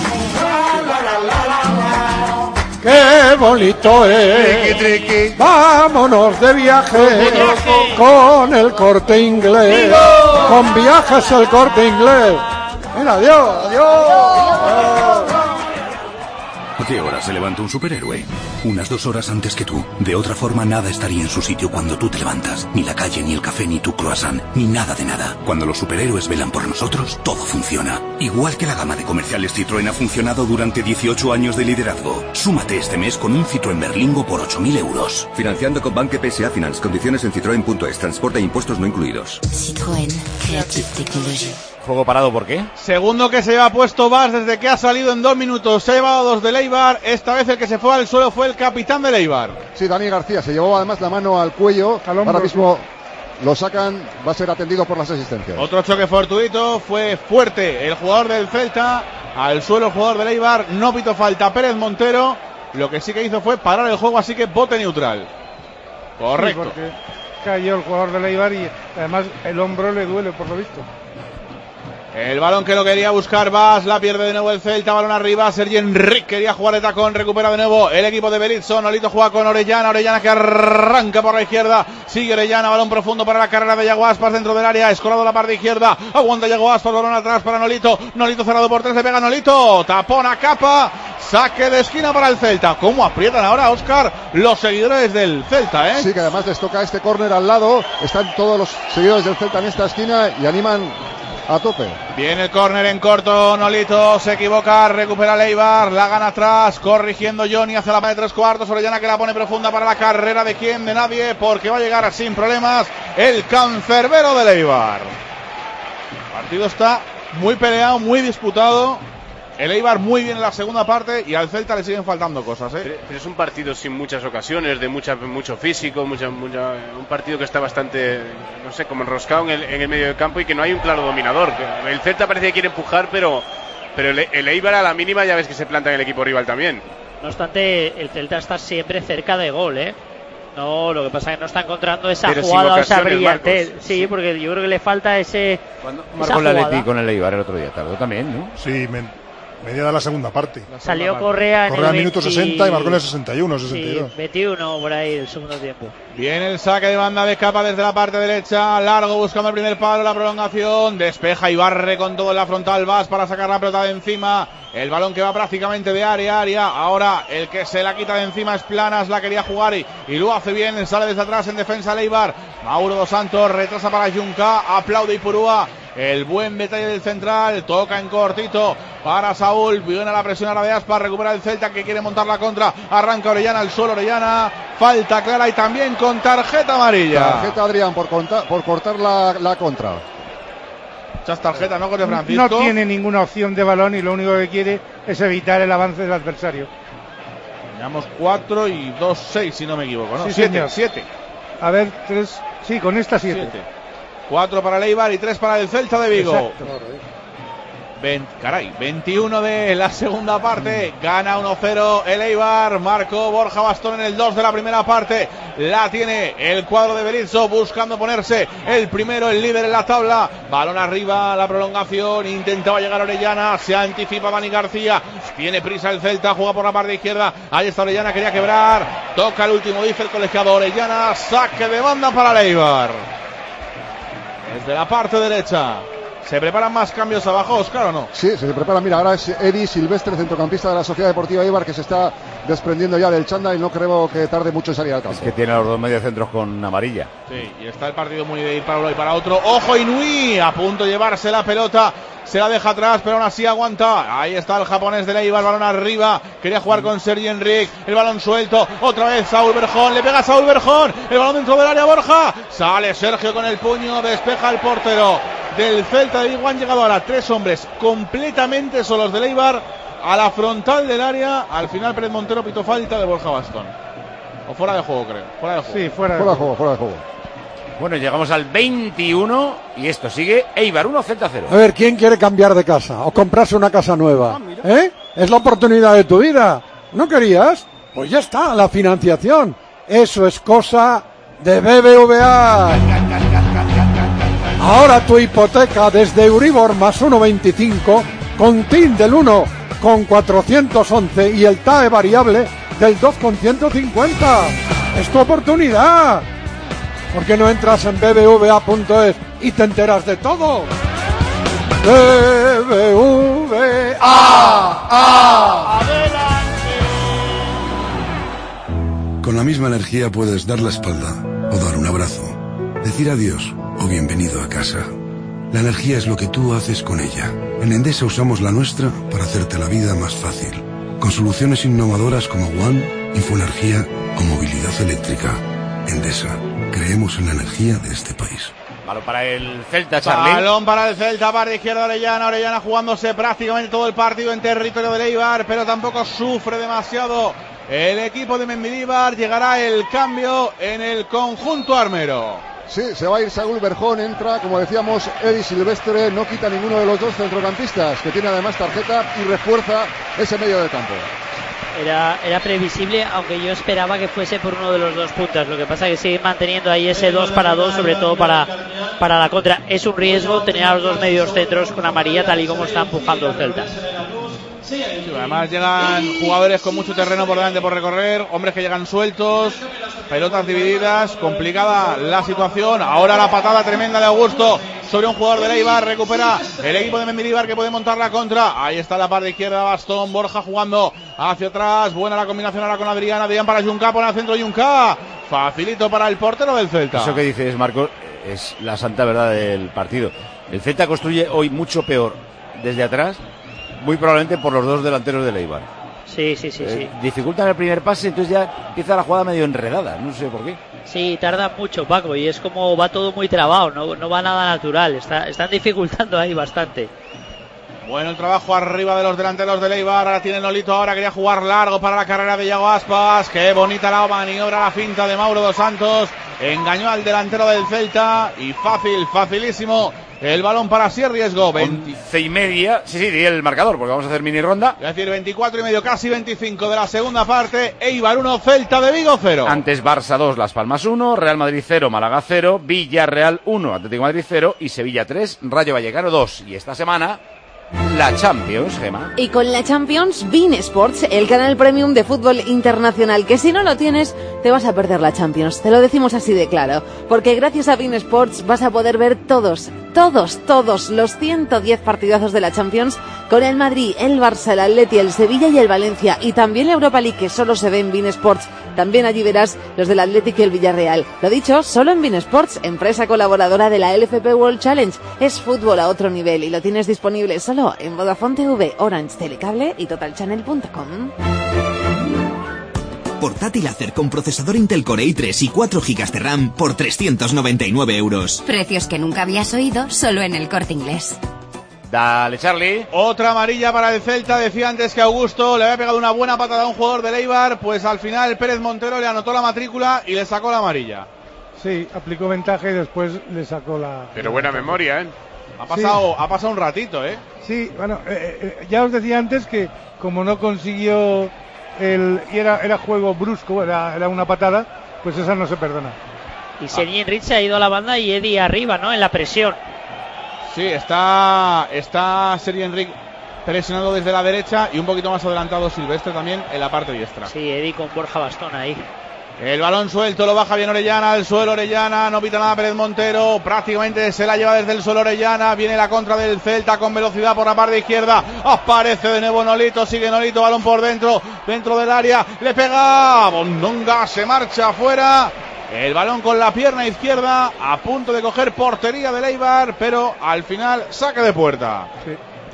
Speaker 1: ¡Qué bonito es! Triqui, triqui. ¡Vámonos de viaje con el Corte Inglés! ¡Digo! ¡Con Viajes al Corte Inglés! ¡Mira, adiós! ¡Adiós!
Speaker 19: ¿A qué hora se levanta un superhéroe? Unas 2 horas antes que tú. De otra forma, nada estaría en su sitio cuando tú te levantas. Ni la calle, ni el café, ni tu croissant, ni nada de nada. Cuando los superhéroes velan por nosotros, todo funciona. Igual que la gama de comerciales Citroën ha funcionado durante 18 años de liderazgo. Súmate este mes con un Citroën Berlingo por 8.000 euros.
Speaker 16: Financiando con Banque PSA Finance. Condiciones en citroen.es. Transporte e impuestos no incluidos.
Speaker 20: Citroën. Creative Technology.
Speaker 2: Juego parado, ¿por qué?
Speaker 3: Segundo que se lleva puesto Bas desde que ha salido en 2 minutos. Se ha llevado 2 del Eibar. Esta vez el que se fue al suelo fue el capitán del Eibar.
Speaker 7: Sí, Dani García se llevó además la mano al cuello. Ahora mismo lo sacan, va a ser atendido por las asistencias.
Speaker 3: Otro choque fortuito, fue fuerte el jugador del Celta. Al suelo el jugador del Eibar. No pitó falta Pérez Montero. Lo que sí que hizo fue parar el juego, así que bote neutral. Correcto.
Speaker 14: Sí, porque cayó el jugador del Eibar y además el hombro le duele por lo visto.
Speaker 3: El balón que lo quería buscar Bas, la pierde de nuevo el Celta, balón arriba, Sergi Enrique quería jugar de tacón, recupera de nuevo el equipo de Berizzo, Nolito juega con Orellana que arranca por la izquierda, sigue Orellana, balón profundo para la carrera de Yago Aspas dentro del área, escorado la parte izquierda, aguanta Yago Aspas, balón atrás para Nolito cerrado por 3, le pega Nolito, tapón a capa, saque de esquina para el Celta. ¿Cómo aprietan ahora, Óscar, los seguidores del Celta,
Speaker 7: Sí, que además les toca este córner al lado, están todos los seguidores del Celta en esta esquina y animan a tope.
Speaker 3: Viene el córner en corto, Nolito se equivoca, recupera Leibar, la gana atrás, corrigiendo Johnny hacia la parte de 3/4, Orellana que la pone profunda para la carrera de quién, de nadie, porque va a llegar sin problemas el cancerbero de Leibar. El partido está muy peleado, muy disputado. El Eibar muy bien en la segunda parte y al Celta le siguen faltando cosas,
Speaker 12: Pero es un partido sin muchas ocasiones, de mucho físico, un partido que está bastante, no sé, como enroscado en el medio del campo y que no hay un claro dominador. El Celta parece que quiere empujar, pero el Eibar a la mínima ya ves que se planta en el equipo rival también.
Speaker 15: No obstante, el Celta está siempre cerca de gol, No, lo que pasa es que no está encontrando esa jugada o esa brillantez. Sí, porque yo creo que le falta ese.
Speaker 2: Cuando marcó el Atleti con el Eibar el otro día, tardó también, ¿no?
Speaker 18: Sí, media de la segunda parte.
Speaker 15: Salió Correa en el
Speaker 18: minuto 60 y marcó en el 61, 62.
Speaker 15: Sí, 21 por ahí el segundo tiempo.
Speaker 3: Viene el saque de banda de escapa desde la parte derecha, largo buscando el primer palo, la prolongación, despeja y barre con todo en la frontal, Bas para sacar la pelota de encima, el balón que va prácticamente de área a área, ahora el que se la quita de encima es Planas, la quería jugar y lo hace bien, sale desde atrás en defensa Leibar, Mauro dos Santos retrasa para Junca, aplaude Ipurúa. El buen detalle del central, toca en cortito para Saúl, viene la presión ahora de Aspas, recupera el Celta que quiere montar la contra, arranca Orellana al suelo, Orellana, falta clara y también con tarjeta amarilla.
Speaker 7: Tarjeta Adrián por cortar la contra.
Speaker 3: Muchas tarjetas, ¿no, José Francisco?
Speaker 14: No tiene ninguna opción de balón y lo único que quiere es evitar el avance del adversario.
Speaker 3: Llevamos 4 y 2, 6 si no me equivoco, ¿no?
Speaker 14: Sí,
Speaker 3: 7.
Speaker 14: A ver, 3, sí, con esta 7.
Speaker 3: 4 para el Eibar y 3 para el Celta de Vigo. 21 de la segunda parte. Gana 1-0 el Eibar. Marcó Borja Bastón en el 2 de la primera parte. La tiene el cuadro de Berizzo buscando ponerse el primero, el líder en la tabla. Balón arriba, la prolongación. Intentaba llegar Orellana. Se anticipa Dani García. Tiene prisa el Celta. Juega por la parte izquierda. Ahí está Orellana. Quería quebrar. Toca el último, dice el colegiado Orellana. Saque de banda para el Eibar. Desde la parte derecha. ¿Se preparan más cambios abajo, Óscar, o no?
Speaker 7: Sí, se prepara. Mira, ahora es Edi Silvestre, centrocampista de la Sociedad Deportiva Eibar, que se está desprendiendo ya del chándal y no creo que tarde mucho en salir al campo.
Speaker 2: Es que tiene a los dos mediocentros con amarilla.
Speaker 3: Sí, y está el partido muy de ir para uno y para otro. ¡Ojo, Inui! A punto de llevarse la pelota. Se la deja atrás, pero aún así aguanta. Ahí está el japonés de Leibar, balón arriba. Quería jugar con Sergi Enric. El balón suelto. Otra vez Saúl Berjón. Le pega Saúl Berjón. El balón dentro del área, Borja. Sale Sergio con el puño. Despeja el portero del Celta de Vigo. Han llegado ahora 3 hombres completamente solos de Leibar a la frontal del área. Al final Pérez Montero pitó falta de Borja Bastón. O fuera de juego, creo. Fuera de juego.
Speaker 14: Sí, fuera de juego.
Speaker 2: Bueno, llegamos al 21 y esto sigue. Eibar 1, Celta 0.
Speaker 1: A ver, ¿quién quiere cambiar de casa o comprarse una casa nueva? Es la oportunidad de tu vida. ¿No querías? Pues ya está, la financiación. Eso es cosa de BBVA. Ahora tu hipoteca desde Euribor más 1,25 con TIN del 1 con 411 y el TAE variable del 2,150. Es tu oportunidad. ¿Por qué no entras en bbva.es y te enteras de todo? BBVA.
Speaker 19: Con la misma energía puedes dar la espalda o dar un abrazo, decir adiós o bienvenido a casa. La energía es lo que tú haces con ella. En Endesa usamos la nuestra para hacerte la vida más fácil, con soluciones innovadoras como One, Infoenergía o movilidad eléctrica. Endesa, creemos en la energía de este país.
Speaker 2: Balón para el Celta, Charly.
Speaker 3: Balón para el Celta, parte izquierda Orellana. Orellana jugándose prácticamente todo el partido en territorio de Eibar, pero tampoco sufre demasiado el equipo de Mendilibar. Llegará el cambio en el conjunto armero.
Speaker 7: Sí, se va a ir Saúl Berjón, entra, como decíamos, Eddie Silvestre, no quita ninguno de los dos centrocampistas, que tiene además tarjeta y refuerza ese medio de campo.
Speaker 15: Era previsible, aunque yo esperaba que fuese por uno de los dos puntas. Lo que pasa es que sigue manteniendo ahí ese 2 para 2, sobre todo para la contra. Es un riesgo tener a los dos medios centros con amarilla, tal y como está empujando el Celta.
Speaker 3: Sí, además llegan jugadores con mucho terreno por delante por recorrer, hombres que llegan sueltos, pelotas divididas, complicada la situación. Ahora la patada tremenda de Augusto sobre un jugador de Eibar, recupera el equipo de Mendilibar que puede montar la contra. Ahí está la parte izquierda, Bastón, Borja jugando hacia atrás, buena la combinación ahora con Adrián para Junca, pone al centro Junca, facilito para el portero del Celta.
Speaker 2: Eso que dices, Marcos, es la santa verdad del partido. El Celta construye hoy mucho peor desde atrás, muy probablemente por los dos delanteros de Eibar.
Speaker 15: Sí.
Speaker 2: Dificultan el primer pase, entonces ya empieza la jugada medio enredada, no sé por qué.
Speaker 15: Sí, tarda mucho, Paco, y es como va todo muy trabado, no va nada natural, están dificultando ahí bastante.
Speaker 3: Bueno, el trabajo arriba de los delanteros de Eibar. Ahora tiene Nolito, ahora quería jugar largo para la carrera de Iago Aspas. Qué bonita la maniobra, la finta de Mauro dos Santos. Engañó al delantero del Celta y facilísimo. El balón para sí, riesgo.
Speaker 2: 11:30. Sí, di el marcador, porque vamos a hacer mini ronda.
Speaker 3: Es decir, 24:30, casi 25 de la segunda parte. Eibar 1, Celta de Vigo 0.
Speaker 2: Antes Barça 2, Las Palmas 1, Real Madrid 0, Málaga 0, Villarreal 1, Atlético de Madrid 0 y Sevilla 3, Rayo Vallecano 2. Y esta semana, la Champions, Gemma.
Speaker 21: Y con la Champions, beIN Sports, el canal premium de fútbol internacional, que si no lo tienes, te vas a perder la Champions. Te lo decimos así de claro, porque gracias a beIN Sports vas a poder ver todos los 110 partidazos de la Champions con el Madrid, el Barça, el Atleti, el Sevilla y el Valencia, y también la Europa League, que solo se ve en beIN Sports. También allí verás los del Atlético y el Villarreal. Lo dicho, solo en beIN Sports, empresa colaboradora de la LFP World Challenge. Es fútbol a otro nivel y lo tienes disponible solo en Vodafone TV, Orange, Telecable y TotalChannel.com.
Speaker 22: Portátil Acer con procesador Intel Core i3 y 4 GB de RAM por 399 euros.
Speaker 20: Precios que nunca habías oído, solo en El Corte Inglés.
Speaker 2: Dale, Charly.
Speaker 3: Otra amarilla para el Celta. Decía antes que Augusto le había pegado una buena patada a un jugador de Eibar. Pues al final Pérez Montero le anotó la matrícula y le sacó la amarilla.
Speaker 14: Sí, aplicó ventaja y después le sacó la...
Speaker 12: Pero buena memoria, ¿eh?
Speaker 3: Ha pasado un ratito, ¿eh?
Speaker 14: Sí, bueno, ya os decía antes que como no consiguió y era juego brusco, era una patada, pues esa no se perdona.
Speaker 15: Y Sergi Enric se ha ido a la banda y Eddie arriba, ¿no? En la presión.
Speaker 3: Sí, está Sergi Enric presionando desde la derecha y un poquito más adelantado Silvestre también en la parte diestra.
Speaker 15: Sí, Eddie con Borja Bastón ahí.
Speaker 3: El balón suelto, lo baja bien Orellana al suelo. Orellana, no pita nada Pérez Montero. Prácticamente se la lleva desde el suelo Orellana. Viene la contra del Celta con velocidad por la parte izquierda. Aparece de nuevo Nolito, sigue Nolito, balón por dentro del área. Le pega. Bondonga se marcha afuera. El balón con la pierna izquierda, a punto de coger portería del Eibar, pero al final saque de puerta. Sí.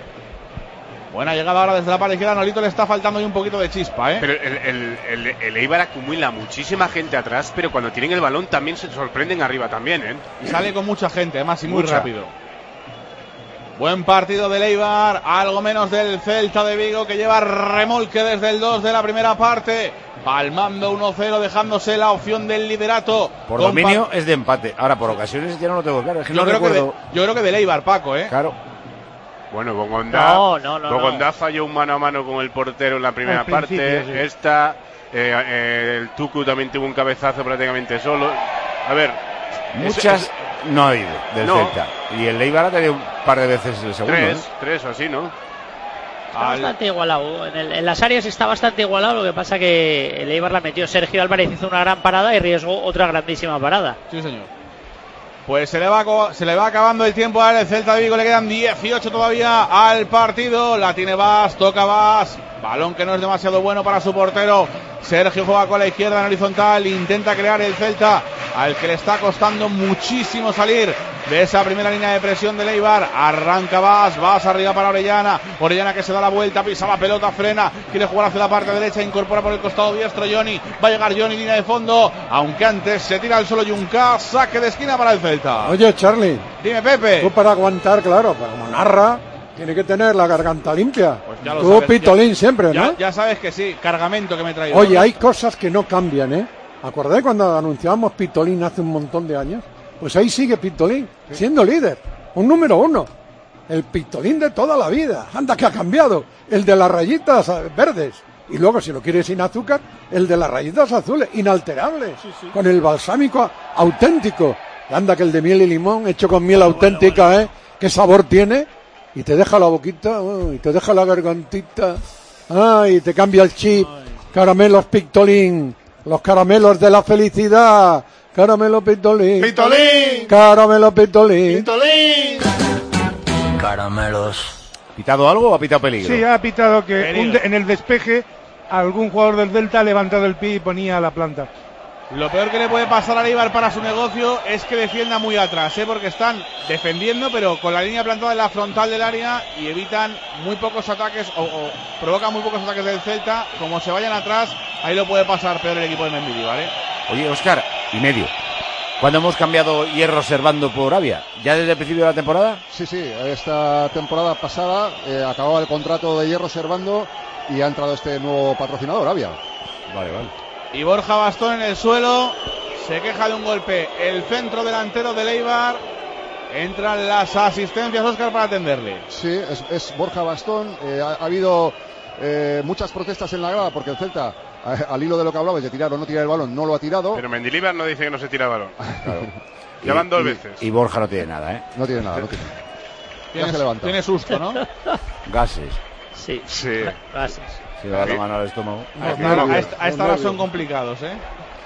Speaker 3: Buena llegada ahora desde la parte izquierda. Nolito le está faltando ahí un poquito de chispa, ¿eh?
Speaker 12: Pero el Eibar acumula muchísima gente atrás, pero cuando tienen el balón también se sorprenden arriba también, ¿eh?
Speaker 3: Y sale con mucha gente, además, y muy rápido. Buen partido del Eibar, algo menos del Celta de Vigo, que lleva remolque desde el 2 de la primera parte. Palmando 1-0, dejándose la opción del liderato.
Speaker 2: Por dominio es de empate. Ahora, por ocasiones ya no lo tengo claro. Es que yo
Speaker 3: creo que del Eibar, Paco, ¿eh?
Speaker 2: Claro.
Speaker 12: Bueno, Bogondá falló un mano a mano con el portero en la primera parte. Sí. El Tucu también tuvo un cabezazo prácticamente solo. A ver,
Speaker 2: muchas no ha ido del Celta. Y el Eibar ha tenido un par de veces el segundo.
Speaker 12: Tres o así, ¿no?
Speaker 15: Está bastante igualado. En las áreas está bastante igualado. Lo que pasa que el Eibar la metió. Sergio Álvarez hizo una gran parada y riesgó otra grandísima parada.
Speaker 3: Sí, señor. Pues se le va acabando el tiempo al Celta de Vigo. Le quedan 18 todavía al partido. La tiene Bas, toca Bas. Balón que no es demasiado bueno para su portero. Sergio juega con la izquierda en horizontal. Intenta crear el Celta, al que le está costando muchísimo salir de esa primera línea de presión del Eibar. Arranca Bas arriba para Orellana. Orellana que se da la vuelta, pisa la pelota, frena. Quiere jugar hacia la parte derecha, incorpora por el costado diestro Johnny. Va a llegar Johnny, línea de fondo. Aunque antes se tira al solo Junca. Saque de esquina para el Celta.
Speaker 1: Oye, Charlie.
Speaker 3: Dime, Pepe.
Speaker 1: Tú para aguantar, claro, para como narra, tiene que tener la garganta limpia.
Speaker 3: Pues ya lo
Speaker 1: tú
Speaker 3: sabes,
Speaker 1: pitolín siempre, ¿no?
Speaker 3: Ya sabes que sí, cargamento que me he traído.
Speaker 1: Oye, hay cosas que no cambian, ¿eh? ¿Acordáis cuando anunciábamos Pitolín hace un montón de años? Pues ahí sigue Pitolín, siendo líder, un número 1. El Pitolín de toda la vida. Anda que ha cambiado. El de las rayitas verdes. Y luego, si lo quieres sin azúcar, el de las rayitas azules, inalterable. Sí. Con el balsámico auténtico. Anda que el de miel y limón, hecho con miel auténtica, bueno. ¿Qué sabor tiene? Y te deja la boquita, y te deja la gargantita. Y te cambia el chip. Caramelos Pitolín. Los caramelos de la felicidad. Caramelo Pitolín.
Speaker 3: ¡Pitolín!
Speaker 1: Caramelo Pitolín.
Speaker 3: ¡Pitolín!
Speaker 2: Caramelos. ¿Pitado algo o ha pitado peligro?
Speaker 14: Sí, ha pitado que en el despeje algún jugador del Delta ha levantado el pie y ponía la planta.
Speaker 3: Lo peor que le puede pasar al Eibar para su negocio es que defienda muy atrás, porque están defendiendo, pero con la línea plantada en la frontal del área y evitan muy pocos ataques o provocan muy pocos ataques del Celta. Como se vayan atrás, ahí lo puede pasar peor el equipo de Mendilibar, ¿vale?
Speaker 2: Oye, Óscar, y medio. ¿Cuándo hemos cambiado Hierro Servando por Avia? ¿Ya desde el principio de la temporada?
Speaker 7: Sí, esta temporada pasada acababa el contrato de Hierro Servando y ha entrado este nuevo patrocinador, Avia.
Speaker 2: Vale.
Speaker 3: Y Borja Bastón en el suelo, se queja de un golpe el centro delantero del Eibar. Entran las asistencias, Óscar, para atenderle.
Speaker 7: Sí, es Borja Bastón. Ha habido muchas protestas en la grada porque el Celta, al hilo de lo que hablabais de tirar o no tirar el balón, no lo ha tirado.
Speaker 12: Pero Mendilibar no dice que no se tira el balón. Claro. Ya van 2 veces.
Speaker 2: Y Borja no tiene nada, ¿eh?
Speaker 7: No tiene nada.
Speaker 3: Ya se levanta. Tiene susto, ¿no?
Speaker 2: Gases.
Speaker 15: Sí. Gases.
Speaker 2: Si le da la mano al estómago.
Speaker 3: A esta hora son complicados, ¿eh?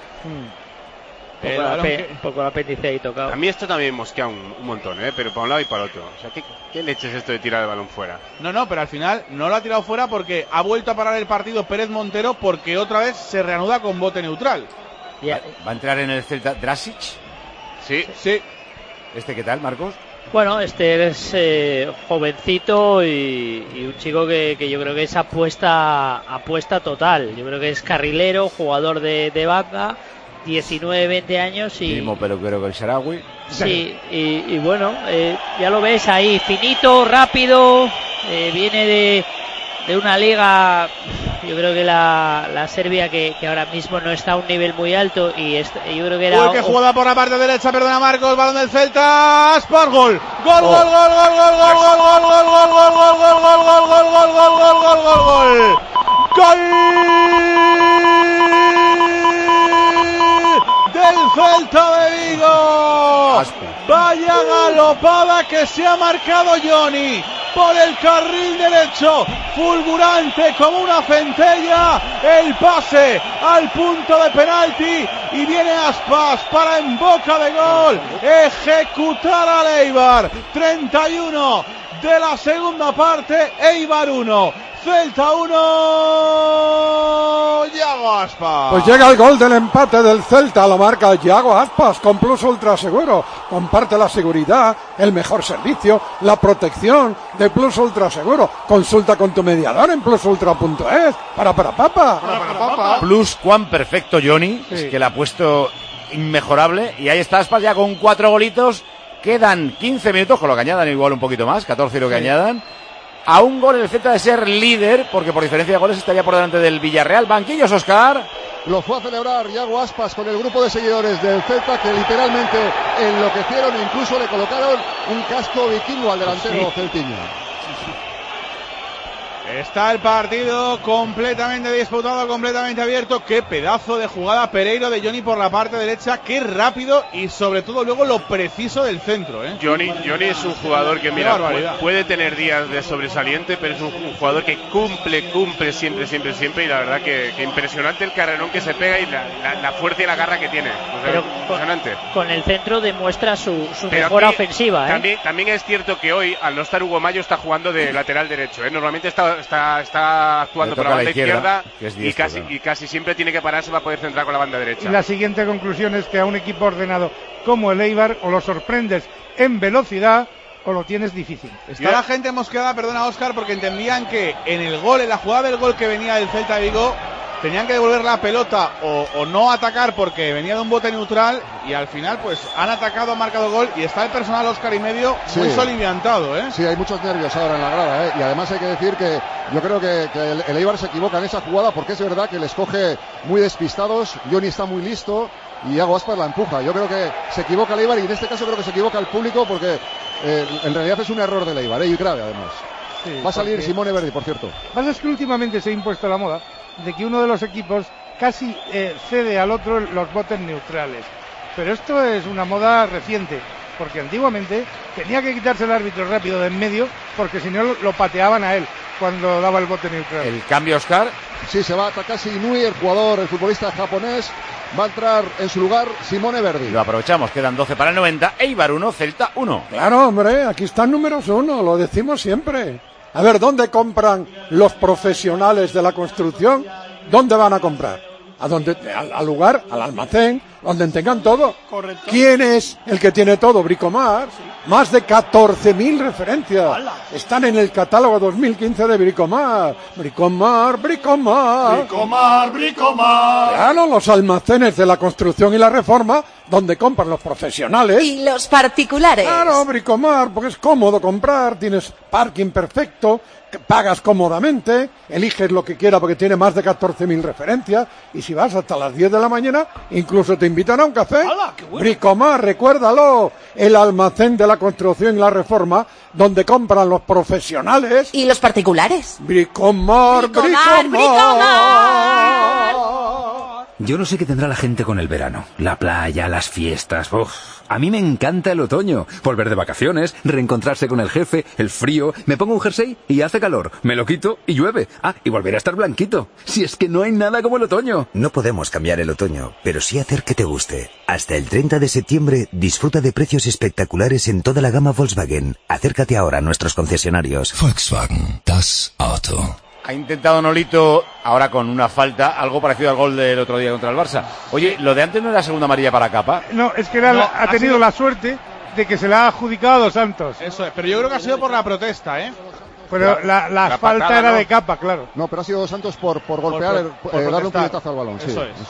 Speaker 15: Un poco el apéndice ahí tocado.
Speaker 12: A mí esto también mosquea un montón, ¿eh? Pero para un lado y para el otro. O sea, ¿qué leche es esto de tirar el balón fuera?
Speaker 3: No, pero al final no lo ha tirado fuera porque ha vuelto a parar el partido Pérez Montero, porque otra vez se reanuda con bote neutral.
Speaker 2: ¿Va a entrar en el Celta Drasic?
Speaker 3: Sí.
Speaker 2: ¿Este qué tal, Marcos?
Speaker 15: Bueno, este es jovencito y un chico que yo creo que es apuesta total. Yo creo que es carrilero, jugador de banda, 19, 20 años y...
Speaker 2: Mismo peluquero que el Sharawi.
Speaker 15: Sí, y bueno, ya lo ves ahí, finito, rápido, viene de una liga, yo creo que la Serbia que ahora mismo no está a un nivel muy alto y yo creo que era...
Speaker 3: Uy, que jugada por la parte derecha, perdona Marcos, balón del Celta, Sport, gol. Del Celta de Vigo. Vaya galopada que se ha marcado Johnny. por el carril derecho, fulgurante como una centella, el pase al punto de penalti y viene Aspas para en boca de gol ejecutar al Eibar. 31 de la segunda parte, Eibar 1, Celta 1, Yago Aspas.
Speaker 1: Pues llega el gol del empate del Celta, lo marca Yago Aspas con Plus Ultra Seguro. Comparte la seguridad, el mejor servicio, la protección de Plus Ultra Seguro. Consulta con tu mediador en plusultra.es. Para.
Speaker 2: Plus, cuán perfecto, Johnny, sí. Es que la ha puesto inmejorable. Y ahí está Aspas ya con 4 golitos. Quedan 15 minutos, con lo que añadan igual un poquito más, 14 lo que añadan. A un gol el Celta de ser líder, porque por diferencia de goles estaría por delante del Villarreal. Banquillos, Óscar.
Speaker 7: Lo fue a celebrar Yago Aspas con el grupo de seguidores del Celta, que literalmente enloquecieron e incluso le colocaron un casco vikingo al delantero celtiño.
Speaker 3: Está el partido completamente disputado, completamente abierto. Qué pedazo de jugada Pereiro de Johnny por la parte derecha. Qué rápido y sobre todo luego lo preciso del centro.
Speaker 12: Johnny es un jugador que, mira, puede tener días de sobresaliente, pero es un jugador que cumple siempre. Y la verdad que impresionante el carrerón que se pega y la fuerza y la garra que tiene.
Speaker 15: Pero
Speaker 12: impresionante.
Speaker 15: Con el centro demuestra su mejora ofensiva.
Speaker 12: También es cierto que hoy, al no estar Hugo Mayo, está jugando de lateral derecho. Normalmente está actuando por la banda izquierda y casi siempre tiene que pararse para poder centrar con la banda derecha.
Speaker 14: Y la siguiente conclusión es que a un equipo ordenado como el Eibar o lo sorprendes en velocidad o lo tienes difícil.
Speaker 3: Está la gente mosqueada, perdona Óscar, porque entendían que en la jugada del gol que venía del Celta de Vigo tenían que devolver la pelota o no atacar porque venía de un bote neutral y al final pues han atacado, han marcado gol y está el personal Óscar y medio muy soliviantado,
Speaker 7: Sí, hay muchos nervios ahora en la grada, y además hay que decir que yo creo que el Eibar se equivoca en esa jugada porque es verdad que les coge muy despistados. Johnny está muy listo y Yago Aspas la empuja. Yo creo que se equivoca el Eibar y en este caso creo que se equivoca el público porque en realidad es un error del Eibar, y grave además. Sí, va a salir Simone Verdi, por cierto.
Speaker 14: Lo que pasa es que últimamente se ha impuesto la moda de que uno de los equipos casi cede al otro los botes neutrales. Pero esto es una moda reciente, porque antiguamente tenía que quitarse el árbitro rápido de en medio, porque si no lo pateaban a él cuando daba el bote neutral.
Speaker 2: ¿El cambio, Óscar?
Speaker 7: Sí, se va Takashi Inui, el futbolista japonés. Va a entrar en su lugar Simone Verdi.
Speaker 2: Lo aprovechamos, quedan 12 para el 90. Eibar 1, Celta 1.
Speaker 1: Claro, hombre, aquí están números 1, lo decimos siempre. A ver, ¿dónde compran los profesionales de la construcción? ¿Dónde van a comprar? Al lugar, al almacén, donde tengan todo.
Speaker 13: Correcto.
Speaker 1: ¿Quién es el que tiene todo? Bricomar. Sí. Más de 14.000 referencias. ¡Hala! Están en el catálogo 2015 de Bricomar. Bricomar. Claro, los almacenes de la construcción y la reforma, donde compran los profesionales.
Speaker 21: Y los particulares.
Speaker 1: Claro, Bricomar, porque es cómodo comprar, tienes parking perfecto, pagas cómodamente, eliges lo que quieras porque tiene más de 14.000 referencias, y si vas hasta las 10 de la mañana, incluso te invitan a un café.
Speaker 13: ¡Hala, qué bueno!
Speaker 1: Bricomar, recuérdalo, el almacén de la construcción y la reforma, donde compran los profesionales.
Speaker 21: Y los particulares.
Speaker 1: Bricomar.
Speaker 19: Yo no sé qué tendrá la gente con el verano. La playa, las fiestas. Uf. A mí me encanta el otoño. Volver de vacaciones, reencontrarse con el jefe, el frío. Me pongo un jersey y hace calor. Me lo quito y llueve. Y volver a estar blanquito. Si es que no hay nada como el otoño.
Speaker 4: No podemos cambiar el otoño, pero sí hacer que te guste. Hasta el 30 de septiembre disfruta de precios espectaculares en toda la gama Volkswagen. Acércate ahora a nuestros concesionarios.
Speaker 19: Volkswagen, das Auto.
Speaker 2: Ha intentado Nolito, ahora con una falta, algo parecido al gol del otro día contra el Barça. Oye, ¿lo de antes no era segunda amarilla para Capa?
Speaker 14: No, es que ha tenido la suerte de que se la ha adjudicado a Dos Santos.
Speaker 3: Eso es, pero yo creo que ha sido por la protesta,
Speaker 14: Pero la falta patada, era de Capa, claro.
Speaker 7: No, pero ha sido Dos Santos por golpear, darle un puñetazo al balón.
Speaker 3: Eso es.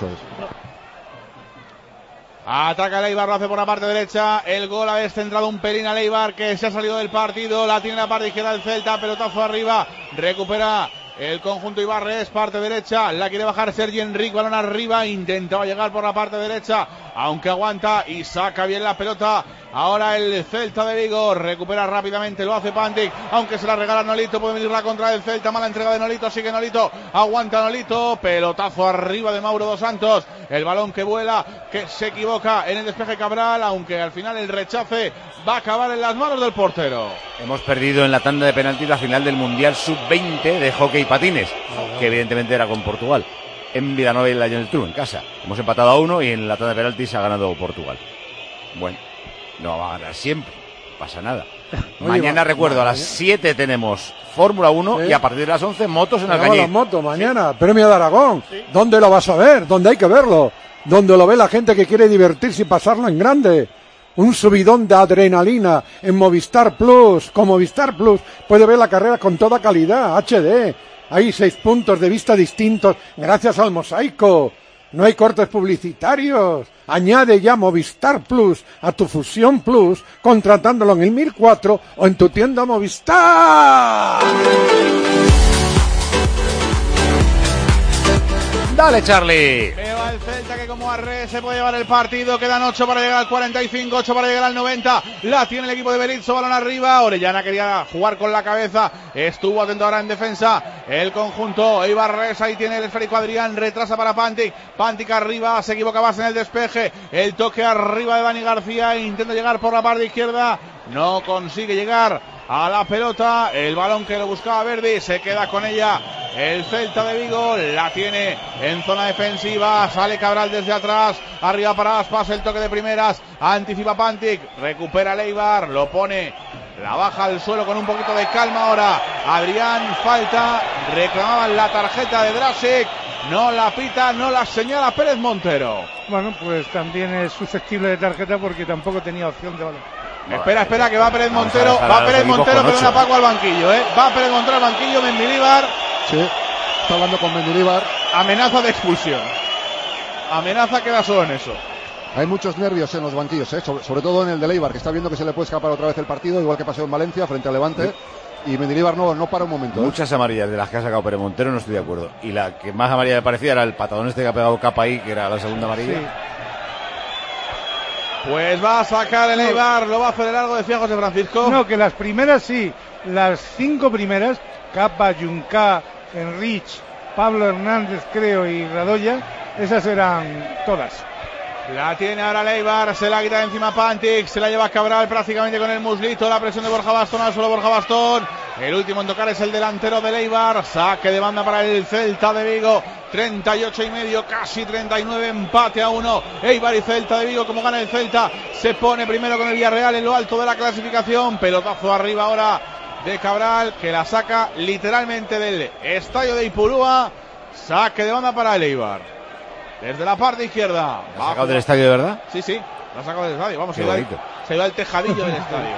Speaker 3: Ataca el Eibar, lo hace por la parte derecha. El gol ha descentrado un pelín al Eibar, que se ha salido del partido. La tiene en la parte izquierda del Celta, pelotazo arriba. Recupera el conjunto Ibarres, parte derecha, la quiere bajar Sergi Enrique, balón arriba, intentaba llegar por la parte derecha, aunque aguanta y saca bien la pelota. Ahora el Celta de Vigo recupera rápidamente, lo hace Pantic, aunque se la regala Nolito, puede venir la contra del Celta, mala entrega de Nolito, sigue Nolito, aguanta Nolito, pelotazo arriba de Mauro Dos Santos, el balón que vuela, que se equivoca en el despeje Cabral, aunque al final el rechace va a acabar en las manos del portero.
Speaker 2: Hemos perdido en la tanda de penaltis la final del Mundial Sub-20 de hockey y patines, que evidentemente era con Portugal. En Vilanova y en la Geltrú, en casa. Hemos empatado a 1 y en la tanda de penaltis ha ganado Portugal. Bueno, no va a ganar siempre, no pasa nada. Mañana, recuerdo, a las 7 tenemos Fórmula 1 y a partir de las 11 motos en Alcañiz.
Speaker 1: Las motos mañana, Premio de Aragón. ¿Sí? ¿Dónde lo vas a ver? ¿Dónde hay que verlo? Donde lo ve la gente que quiere divertirse y pasarlo en grande. Un subidón de adrenalina en Movistar Plus. Con Movistar Plus puede ver la carrera con toda calidad, HD. Hay 6 puntos de vista distintos gracias al mosaico. No hay cortes publicitarios. Añade ya Movistar Plus a tu Fusión Plus contratándolo en el 1004 o en tu tienda Movistar.
Speaker 2: Dale, Charlie.
Speaker 3: Lleva el Celta que como arre se puede llevar el partido. Quedan 8 para llegar al 45, 8 para llegar al 90. La tiene el equipo de Berizzo, balón arriba. Orellana quería jugar con la cabeza. Estuvo atento ahora en defensa. El conjunto Eibarres, ahí tiene el esférico Adrián. Retrasa para Pantic. Pantic arriba, se equivoca más en el despeje. El toque arriba de Dani García. Intenta llegar por la parte izquierda. No consigue llegar a la pelota. El balón que lo buscaba Verdi. Se queda con ella el Celta de Vigo. La tiene en zona defensiva. Sale Cabral desde atrás. Arriba para Aspas. El toque de primeras. Anticipa Pantic. Recupera Leibar. Lo pone. La baja al suelo con un poquito de calma ahora. Adrián, falta. Reclamaban la tarjeta de Drasic. No la pita, no la señala Pérez Montero.
Speaker 14: Bueno, pues también es susceptible de tarjeta porque tampoco tenía opción de balón.
Speaker 3: Espera, que va Pérez Montero. Va Pérez Montero, pero no Paco al banquillo, Va Pérez Montero al banquillo, Mendilibar.
Speaker 7: Sí, está hablando con Mendilibar.
Speaker 3: Amenaza de expulsión. Amenaza queda solo en eso.
Speaker 7: Hay muchos nervios en los banquillos, sobre todo en el de Leibar, que está viendo que se le puede escapar otra vez el partido, igual que pasó en Valencia frente al Levante. Sí. Y Mendilibar no para un momento.
Speaker 2: Muchas amarillas de las que ha sacado Pérez Montero no estoy de acuerdo. Y la que más amarilla me parecía era el patadón este que ha pegado Capa ahí, que era la segunda amarilla. Sí.
Speaker 3: Pues va a sacar el Eibar, lo va a hacer el largo, decía José Francisco.
Speaker 14: No, que las primeras sí, las 5 primeras, Capa, Junca, Enrich, Pablo Hernández creo y Radoya, esas eran todas.
Speaker 3: La tiene ahora Leibar, se la quita de encima Pantic, se la lleva Cabral prácticamente con el muslito, la presión de Borja Bastón al suelo, Borja Bastón. El último en tocar es el delantero de Leibar, saque de banda para el Celta de Vigo, 38,5, casi 39, empate a 1. Eibar y Celta de Vigo, como gana el Celta, se pone primero con el Villarreal en lo alto de la clasificación, pelotazo arriba ahora de Cabral, que la saca literalmente del estadio de Ipurúa, saque de banda para el Eibar. Desde la parte izquierda.
Speaker 2: ¿La ha sacado del estadio de verdad?
Speaker 3: Sí, la ha sacado del estadio. Vamos, se iba al tejadillo del estadio.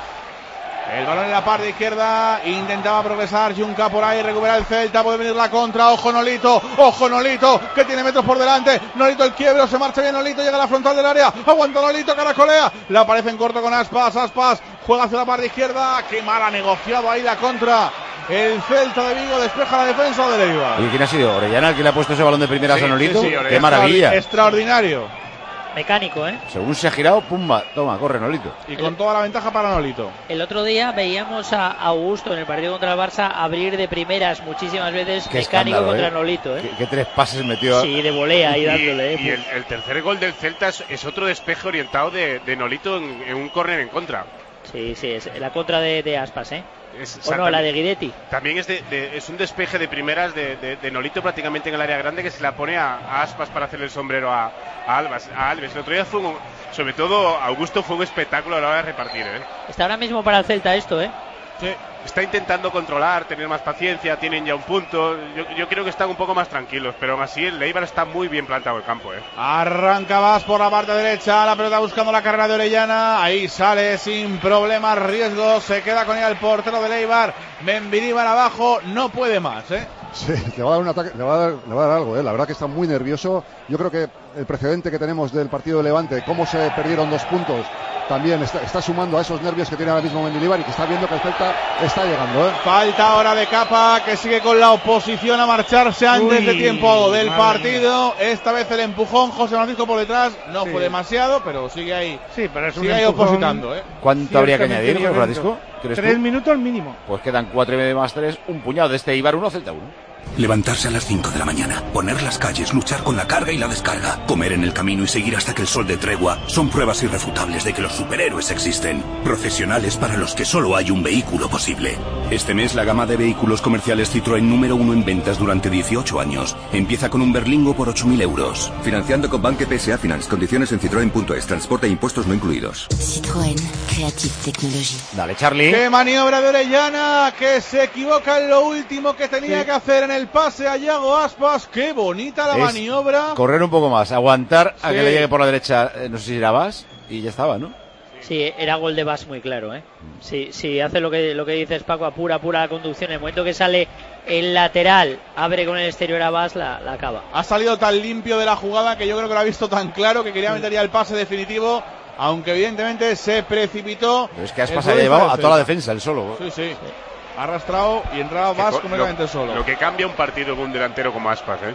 Speaker 3: El balón en la parte izquierda. Intentaba progresar Junca por ahí. Recupera el Celta. Puede venir la contra. Ojo Nolito. Que tiene metros por delante. Nolito el quiebro. Se marcha bien Nolito. Llega a la frontal del área. Aguanta Nolito. Caracolea. La aparece en corto con Aspas. Aspas juega hacia la parte izquierda. Qué mal ha negociado ahí la contra. El Celta de Vigo despeja la defensa de Eibar.
Speaker 2: ¿Y quién ha sido? ¿Orellana el que le ha puesto ese balón de primeras a Nolito? Sí, ¡qué maravilla!
Speaker 3: Extraordinario.
Speaker 15: Mecánico,
Speaker 2: Según se ha girado, pumba, toma, corre Nolito.
Speaker 3: Y con toda la ventaja para Nolito.
Speaker 15: El otro día veíamos a Augusto en el partido contra el Barça abrir de primeras muchísimas veces. Qué Mecánico contra Nolito,
Speaker 2: ¿Qué 3 pases metió?
Speaker 15: Sí, de volea ahí dándole.
Speaker 12: Y el tercer gol del Celta es otro despeje orientado de Nolito en un córner en contra.
Speaker 15: Sí, es la contra de Aspas, o no, la de Guidetti.
Speaker 12: También es un despeje de primeras de Nolito prácticamente en el área grande, que se la pone a Aspas para hacerle el sombrero a Alves. El otro día sobre todo Augusto, fue un espectáculo a la hora de repartir.
Speaker 15: Está ahora mismo para el Celta esto,
Speaker 12: Sí, está intentando controlar, tener más paciencia, tienen ya un punto. Yo creo que están un poco más tranquilos, pero aún así el Eibar está muy bien plantado el campo.
Speaker 3: Arranca Vas por la parte derecha, la pelota buscando la carrera de Orellana, ahí sale sin problemas, riesgo, se queda con ella el portero del Eibar, Mendilibar abajo, no puede más,
Speaker 7: Sí, le va a dar un ataque, le va a dar algo, La verdad que está muy nervioso. Yo creo que el precedente que tenemos del partido de Levante, cómo se perdieron 2 puntos, también está sumando a esos nervios que tiene ahora mismo Mendilibar y que está viendo que el Celta está llegando.
Speaker 3: Falta ahora de Capa, que sigue con la oposición a marcharse antes de tiempo del partido. Esta vez el empujón, José Francisco por detrás, no fue demasiado, pero sigue ahí.
Speaker 14: Sí, pero es un
Speaker 3: sigue ahí opositando.
Speaker 2: ¿Cuánto habría que añadir, Francisco?
Speaker 14: 3 minutos mínimo.
Speaker 2: Pues quedan 4,5 más 3, un puñado de este Eibar 1, Celta 1.
Speaker 19: Levantarse a las 5 de la mañana, poner las calles, luchar con la carga y la descarga, comer en el camino y seguir hasta que el sol dé tregua, son pruebas irrefutables de que los superhéroes existen. Profesionales para los que solo hay un vehículo posible. Este mes la gama de vehículos comerciales Citroën número 1 en ventas durante 18 años. Empieza con un Berlingo por 8.000 euros.
Speaker 6: Financiando con Banque PSA Finance. Condiciones en citroen.es. Transporte e impuestos no incluidos.
Speaker 8: Citroën. Creative Technology.
Speaker 2: Dale, Charlie.
Speaker 3: ¡Qué maniobra de Orellana! Que se equivoca en lo último que tenía que hacer en el pase a Yago Aspas. ¡Qué bonita la maniobra!
Speaker 2: Correr un poco más, aguantar a que le llegue por la derecha, no sé si era Bas, y ya estaba, ¿no?
Speaker 15: Sí, era gol de Bas muy claro, ¿eh? Sí, hace lo que dices, Paco, apura la conducción. En el momento que sale el lateral, abre con el exterior a Bas, la acaba.
Speaker 3: Ha salido tan limpio de la jugada que yo creo que lo ha visto tan claro que quería meter ya el pase definitivo, aunque evidentemente se precipitó.
Speaker 2: Pero es que Aspas ha llevado a toda la defensa, el solo.
Speaker 3: Sí. Ha arrastrado y entraba Bas completamente solo.
Speaker 12: Lo que cambia un partido con un delantero como Aspas, ¿eh?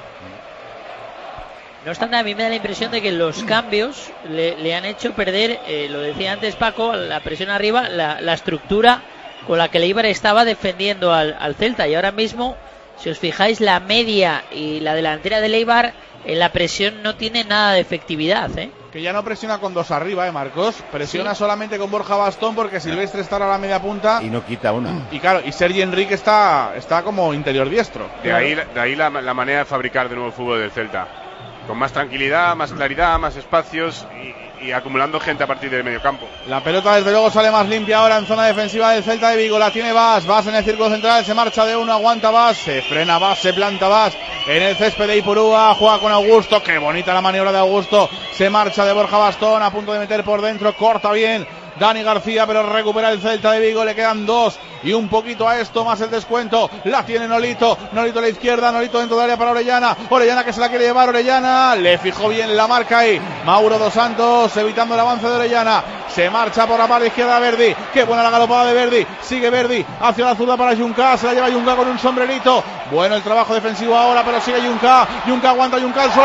Speaker 15: No obstante, a mí me da la impresión de que los cambios le han hecho perder, lo decía antes Paco, la presión arriba, la estructura con la que el Eibar estaba defendiendo al Celta. Y ahora mismo, si os fijáis, la media y la delantera del Eibar en la presión no tiene nada de efectividad, ¿eh?
Speaker 3: Que ya no presiona con dos arriba, Marcos. Presiona solamente con Borja Bastón porque Silvestre está a la media punta.
Speaker 2: Y no quita una.
Speaker 3: Y claro, y Sergi Enrique está como interior diestro.
Speaker 12: De ahí la manera de fabricar de nuevo fútbol del Celta. Con más tranquilidad, más claridad, más espacios y acumulando gente a partir del medio campo.
Speaker 3: La pelota desde luego sale más limpia ahora en zona defensiva del Celta de Vigo. La tiene Bas en el círculo central, se marcha de uno, aguanta Bas, se frena Bas, se planta Bas en el césped de Ipurúa, juega con Augusto, qué bonita la maniobra de Augusto, se marcha de Borja Bastón, a punto de meter por dentro, corta bien Dani García, pero recupera el Celta de Vigo, le quedan 2 y un poquito a esto, más el descuento, la tiene Nolito a la izquierda, Nolito dentro del área para Orellana que se la quiere llevar, Orellana, le fijó bien la marca ahí, Mauro Dos Santos, evitando el avance de Orellana, se marcha por la parte izquierda Verdi, qué buena la galopada de Verdi, sigue Verdi, hacia la zurda para Junca, se la lleva Junca con un sombrerito, bueno el trabajo defensivo ahora, pero sigue Junca aguanta Junca, al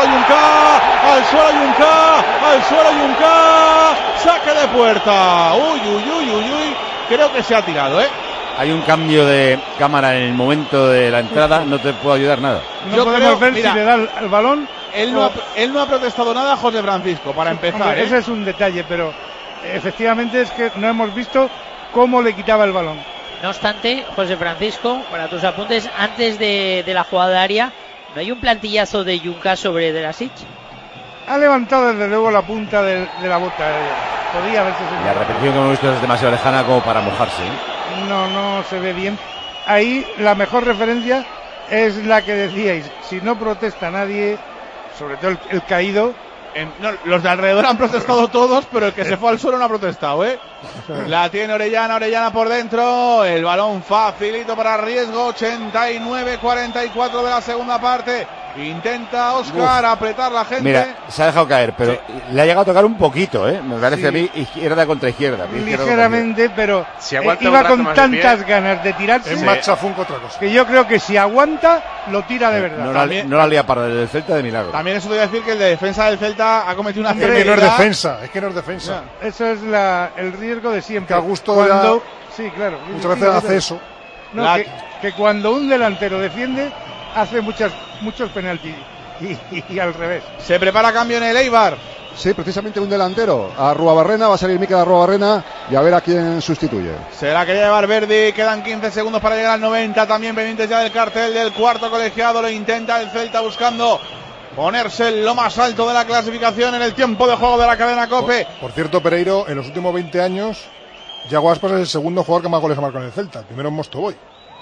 Speaker 3: suelo Junca, saque de puerta. Uy, creo que se ha tirado, ¿eh?
Speaker 2: Hay un cambio de cámara en el momento de la entrada, no te puedo ayudar nada.
Speaker 14: No podemos ver si le da el balón.
Speaker 3: Él no ha protestado nada, José Francisco, para empezar.
Speaker 14: Hombre, ese es un detalle, pero efectivamente es que no hemos visto cómo le quitaba el balón.
Speaker 15: No obstante, José Francisco, para tus apuntes, antes de la jugada de área, ¿no hay un plantillazo de Junca sobre De la Sitch?
Speaker 14: Ha levantado desde luego la punta de la bota. Podía haberse sentido.
Speaker 2: La repetición que hemos visto es demasiado lejana como para mojarse, ¿eh?
Speaker 14: No se ve bien. Ahí la mejor referencia es la que decíais. Si no protesta nadie, sobre todo el caído.
Speaker 3: Los de alrededor han protestado todos, pero el que se fue al suelo no ha protestado, ¿eh? La tiene Orellana por dentro, el balón facilito para Riesgo, 89-44 de la segunda parte, intenta Óscar apretar la gente.
Speaker 2: Mira, se ha dejado caer, pero le ha llegado a tocar un poquito, ¿eh? Me parece a mí izquierda contra izquierda.
Speaker 14: Ligeramente, pero iba con tantas ganas de tirarse.
Speaker 18: En marcha fue otra cosa.
Speaker 14: Que yo creo que si aguanta, lo tira de verdad.
Speaker 2: No la lía para el Celta de milagro.
Speaker 3: También eso te voy a decir que el de defensa del Celta ha cometido una
Speaker 18: es que no es defensa.
Speaker 14: Eso es el riesgo de siempre.
Speaker 18: Que Augusto
Speaker 14: sí, claro.
Speaker 18: Muchas veces hace eso.
Speaker 14: No, que cuando un delantero defiende, hace muchos penaltis. Y al revés.
Speaker 3: Se prepara cambio en el Eibar.
Speaker 7: Sí, precisamente un delantero. Arruabarrena, va a salir Mikel Arruabarrena y a ver a quién sustituye.
Speaker 3: Se la quería llevar Verdi, quedan 15 segundos para llegar al 90. También pendientes ya del cartel del cuarto colegiado. Lo intenta el Celta buscando ponerse en lo más alto de la clasificación en el tiempo de juego de la cadena COPE.
Speaker 18: Por cierto, Pereiro, en los últimos 20 años, Yago Aspas es el segundo jugador que más goles ha marcado en el Celta. El primero es Mostovoy.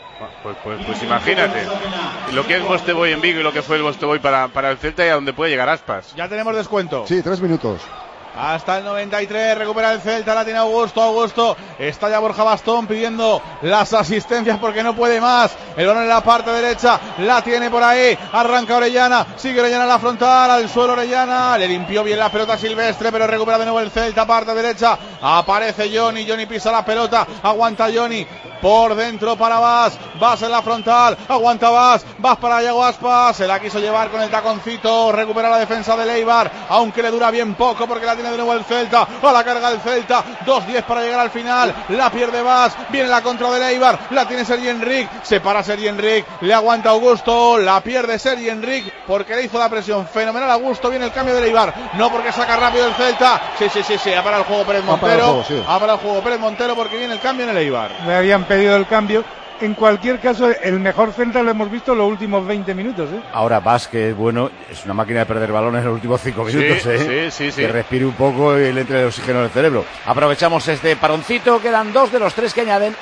Speaker 12: Pues imagínate lo que es Mostovoy en Vigo y lo que fue el Mostovoy para el Celta y a dónde puede llegar Aspas.
Speaker 3: Ya tenemos descuento.
Speaker 7: Sí, 3 minutos.
Speaker 3: Hasta el 93, recupera el Celta, la tiene Augusto, está ya Borja Bastón pidiendo las asistencias porque no puede más, el balón en la parte derecha, la tiene por ahí, arranca Orellana, sigue Orellana en la frontal, al suelo Orellana, le limpió bien la pelota Silvestre, pero recupera de nuevo el Celta, parte derecha, aparece Johnny pisa la pelota, aguanta Johnny, por dentro para Bas en la frontal, aguanta Bas para Yago Aspas, se la quiso llevar con el taconcito, recupera la defensa del Eibar, aunque le dura bien poco porque la tiene de nuevo el Celta, a la carga del Celta, 2:10 para llegar al final, la pierde Bas, viene la contra del Eibar, la tiene Sergi Enric, se para Sergi Enric, le aguanta Augusto, la pierde Sergi Enric porque le hizo la presión fenomenal a Augusto, viene el cambio del Eibar, no porque saca rápido el Celta, sí, ha parado el juego Pérez Montero, ha parado el juego Pérez Montero porque viene el cambio en el Eibar.
Speaker 14: Le habían pedido el cambio. En cualquier caso, el mejor Celta lo hemos visto en los últimos 20 minutos.
Speaker 2: Ahora Vázquez, bueno, es una máquina de perder balones en los últimos 5 minutos.
Speaker 12: Sí.
Speaker 2: Que respire un poco y le entre el oxígeno en el cerebro. Aprovechamos este paroncito, quedan 2 de los 3 que añaden,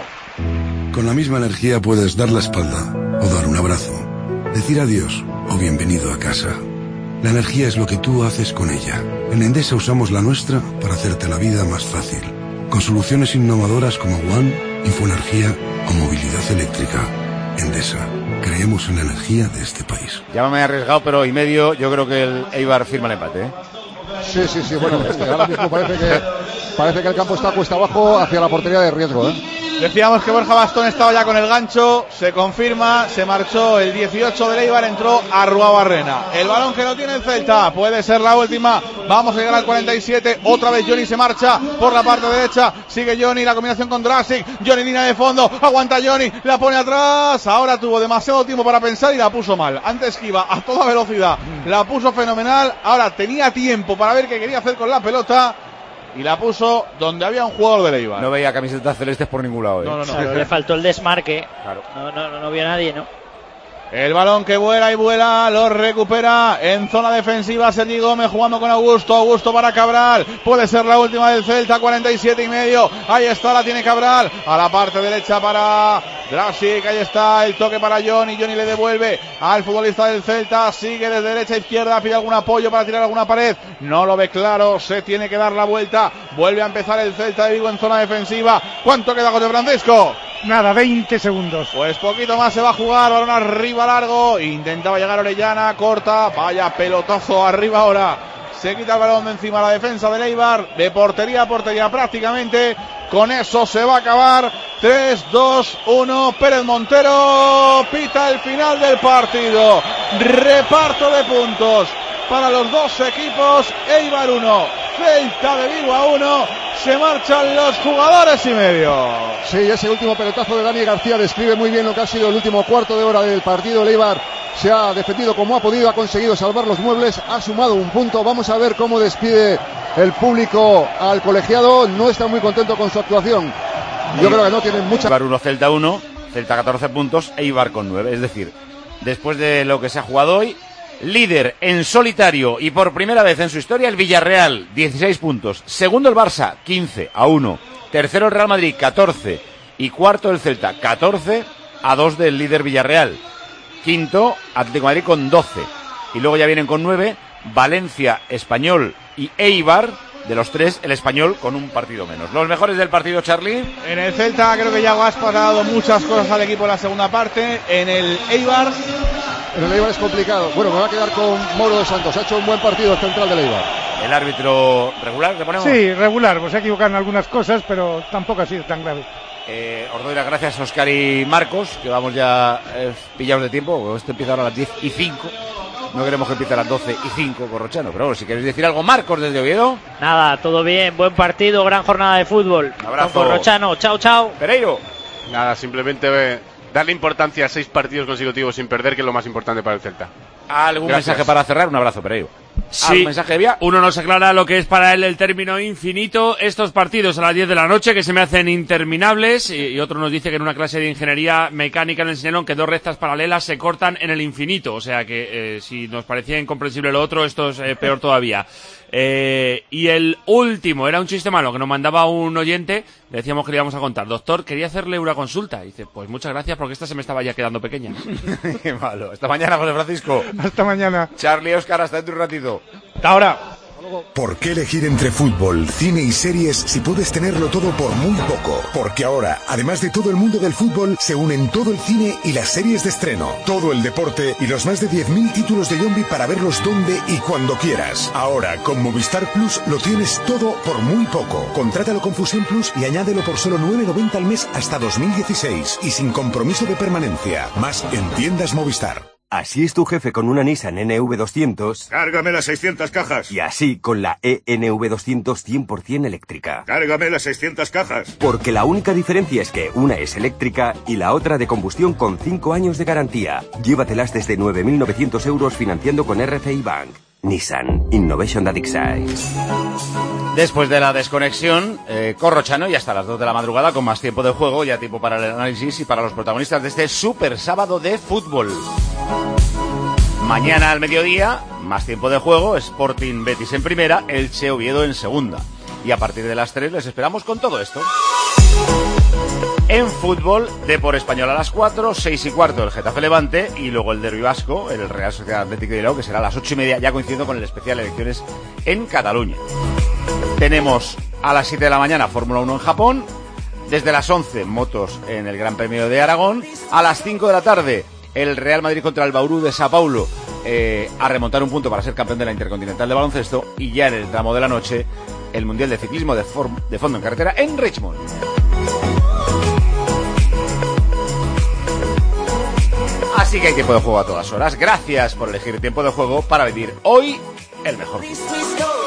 Speaker 2: 1-1.
Speaker 9: Con la misma energía puedes dar la espalda o dar un abrazo, decir adiós o bienvenido a casa. La energía es lo que tú haces con ella. En Endesa usamos la nuestra para hacerte la vida más fácil. Con soluciones innovadoras como One, Infoenergía o movilidad eléctrica. Endesa, creemos en la energía de este país.
Speaker 2: Ya me he arriesgado, pero y medio, yo creo que el Eibar firma el empate, ¿eh?
Speaker 7: Sí, bueno, ahora mismo parece que el campo está cuesta abajo hacia la portería de riesgo, ¿eh?
Speaker 3: Decíamos que Borja Bastón estaba ya con el gancho, se confirma, se marchó el 18 de Eibar, entró Arruabarrena. El balón que no tiene el Celta, puede ser la última, vamos a llegar al 47, otra vez Johnny se marcha por la parte derecha, sigue Johnny, la combinación con Drasic, Johnny línea de fondo, aguanta Johnny, la pone atrás, ahora tuvo demasiado tiempo para pensar y la puso mal, antes que iba a toda velocidad, la puso fenomenal, ahora tenía tiempo para ver qué quería hacer con la pelota, y la puso donde había un jugador del Eibar.
Speaker 2: No veía camisetas celestes por ningún lado.
Speaker 15: No. Claro, le faltó el desmarque.
Speaker 2: Claro.
Speaker 15: No vio a nadie, ¿no?
Speaker 3: El balón que vuela y vuela, lo recupera en zona defensiva Sergi Gómez jugando con Augusto para Cabral, puede ser la última del Celta, 47,5, ahí está, la tiene Cabral, a la parte derecha para Drasic, ahí está el toque para Johnny le devuelve al futbolista del Celta, sigue desde derecha a izquierda, pide algún apoyo para tirar alguna pared, no lo ve claro, se tiene que dar la vuelta, vuelve a empezar el Celta de Vigo en zona defensiva. ¿Cuánto queda, José Francisco?
Speaker 14: Nada, 20 segundos.
Speaker 3: Pues poquito más se va a jugar, balón arriba largo, intentaba llegar Orellana, corta, vaya pelotazo arriba ahora, se quita el balón de encima la defensa del Eibar, de portería a portería prácticamente, con eso se va a acabar, 3-2-1, Pérez Montero pita el final del partido, reparto de puntos para los dos equipos, Eibar 1, Celta de Vigo 1, se marchan los jugadores y medio.
Speaker 7: Sí, ese último pelotazo de Dani García describe muy bien lo que ha sido el último cuarto de hora del partido. El Eibar se ha defendido como ha podido, ha conseguido salvar los muebles, ha sumado un punto. Vamos a ver cómo despide el público al colegiado, no está muy contento con su actuación. Yo creo que no tienen mucha...
Speaker 2: Eibar 1, Celta 1, Celta 14 puntos, Eibar con 9, es decir, después de lo que se ha jugado hoy, líder en solitario y por primera vez en su historia el Villarreal, 16 puntos. Segundo el Barça, 15-1. Tercero el Real Madrid, 14. Y cuarto el Celta, 14-2 del líder Villarreal. Quinto, Atlético de Madrid con 12. Y luego ya vienen con 9, Valencia, Español y Eibar. De los tres, el Español con un partido menos. Los mejores del partido, Charlie.
Speaker 3: En el Celta creo que ya Guaspas ha dado muchas cosas al equipo en la segunda parte. En el Eibar
Speaker 7: es complicado. Bueno, me va a quedar con Mauro dos Santos. Ha hecho un buen partido el central del Eibar.
Speaker 2: ¿El árbitro regular le ponemos?
Speaker 14: Sí, regular. Pues se equivocan en algunas cosas, pero tampoco ha sido tan grave.
Speaker 2: Os doy las gracias a Óscar y Marcos, que vamos ya pillados de tiempo. Esto empieza ahora a las 10:05. No queremos que empiece a las 12:05 Corrochano, pero bueno, si queréis decir algo, Marcos desde Oviedo.
Speaker 15: Nada, todo bien, buen partido, gran jornada de fútbol.
Speaker 2: Un abrazo.
Speaker 15: Con Corrochano, chao.
Speaker 2: Pereiro.
Speaker 12: Nada, simplemente darle importancia a 6 partidos consecutivos sin perder, que es lo más importante para el Celta.
Speaker 2: ¿Algún mensaje para cerrar? Un abrazo, Pereiro.
Speaker 11: Sí,
Speaker 2: mensaje de vía.
Speaker 11: Uno nos aclara lo que es para él el término infinito, estos partidos a las 10 de la noche que se me hacen interminables, y otro nos dice que en una clase de ingeniería mecánica le enseñaron que 2 rectas paralelas se cortan en el infinito, o sea que si nos parecía incomprensible lo otro, esto es peor todavía. Y el último era un chiste malo que nos mandaba un oyente, le decíamos que le íbamos a contar. Doctor, quería hacerle una consulta. Y dice, pues muchas gracias porque esta se me estaba ya quedando pequeña.
Speaker 2: Qué malo. Hasta mañana, José Francisco.
Speaker 14: Hasta mañana.
Speaker 2: Charlie, Óscar, hasta dentro de un ratito.
Speaker 3: Hasta ahora.
Speaker 10: ¿Por qué elegir entre fútbol, cine y series si puedes tenerlo todo por muy poco? Porque ahora, además de todo el mundo del fútbol, se unen todo el cine y las series de estreno, todo el deporte y los más de 10.000 títulos de Yombi para verlos donde y cuando quieras. Ahora, con Movistar Plus, lo tienes todo por muy poco. Contrátalo con Fusión Plus y añádelo por solo 9,90 al mes hasta 2016 y sin compromiso de permanencia. Más en tiendas Movistar.
Speaker 16: Así es tu jefe con una Nissan NV200.
Speaker 10: Cárgame las 600 cajas.
Speaker 16: Y así con la ENV200 100% eléctrica.
Speaker 10: Cárgame las 600 cajas.
Speaker 16: Porque la única diferencia es que una es eléctrica y la otra de combustión con 5 años de garantía. Llévatelas desde 9.900 euros financiando con RCI Bank. Nissan Innovation that excites.
Speaker 2: Después de la desconexión, corro Chano y hasta las 2 de la madrugada con más tiempo de juego, ya tiempo para el análisis y para los protagonistas de este super sábado de fútbol. Mañana al mediodía, más tiempo de juego, Sporting Betis en primera, Elche Oviedo en segunda. Y a partir de las 3 les esperamos con todo esto. En fútbol, Depor Español a las 4, 6:15 el Getafe Levante y luego el derbi vasco, el Real Sociedad Atlético de Bilbao, que será a las 8:30, ya coincidiendo con el especial elecciones en Cataluña. Tenemos a las 7 de la mañana Fórmula 1 en Japón, desde las 11 motos en el Gran Premio de Aragón, a las 5 de la tarde el Real Madrid contra el Bauru de Sao Paulo, a remontar un punto para ser campeón de la Intercontinental de baloncesto, y ya en el tramo de la noche el Mundial de Ciclismo de fondo en carretera en Richmond. Así que hay tiempo de juego a todas horas. Gracias por elegir tiempo de juego para vivir hoy el mejor.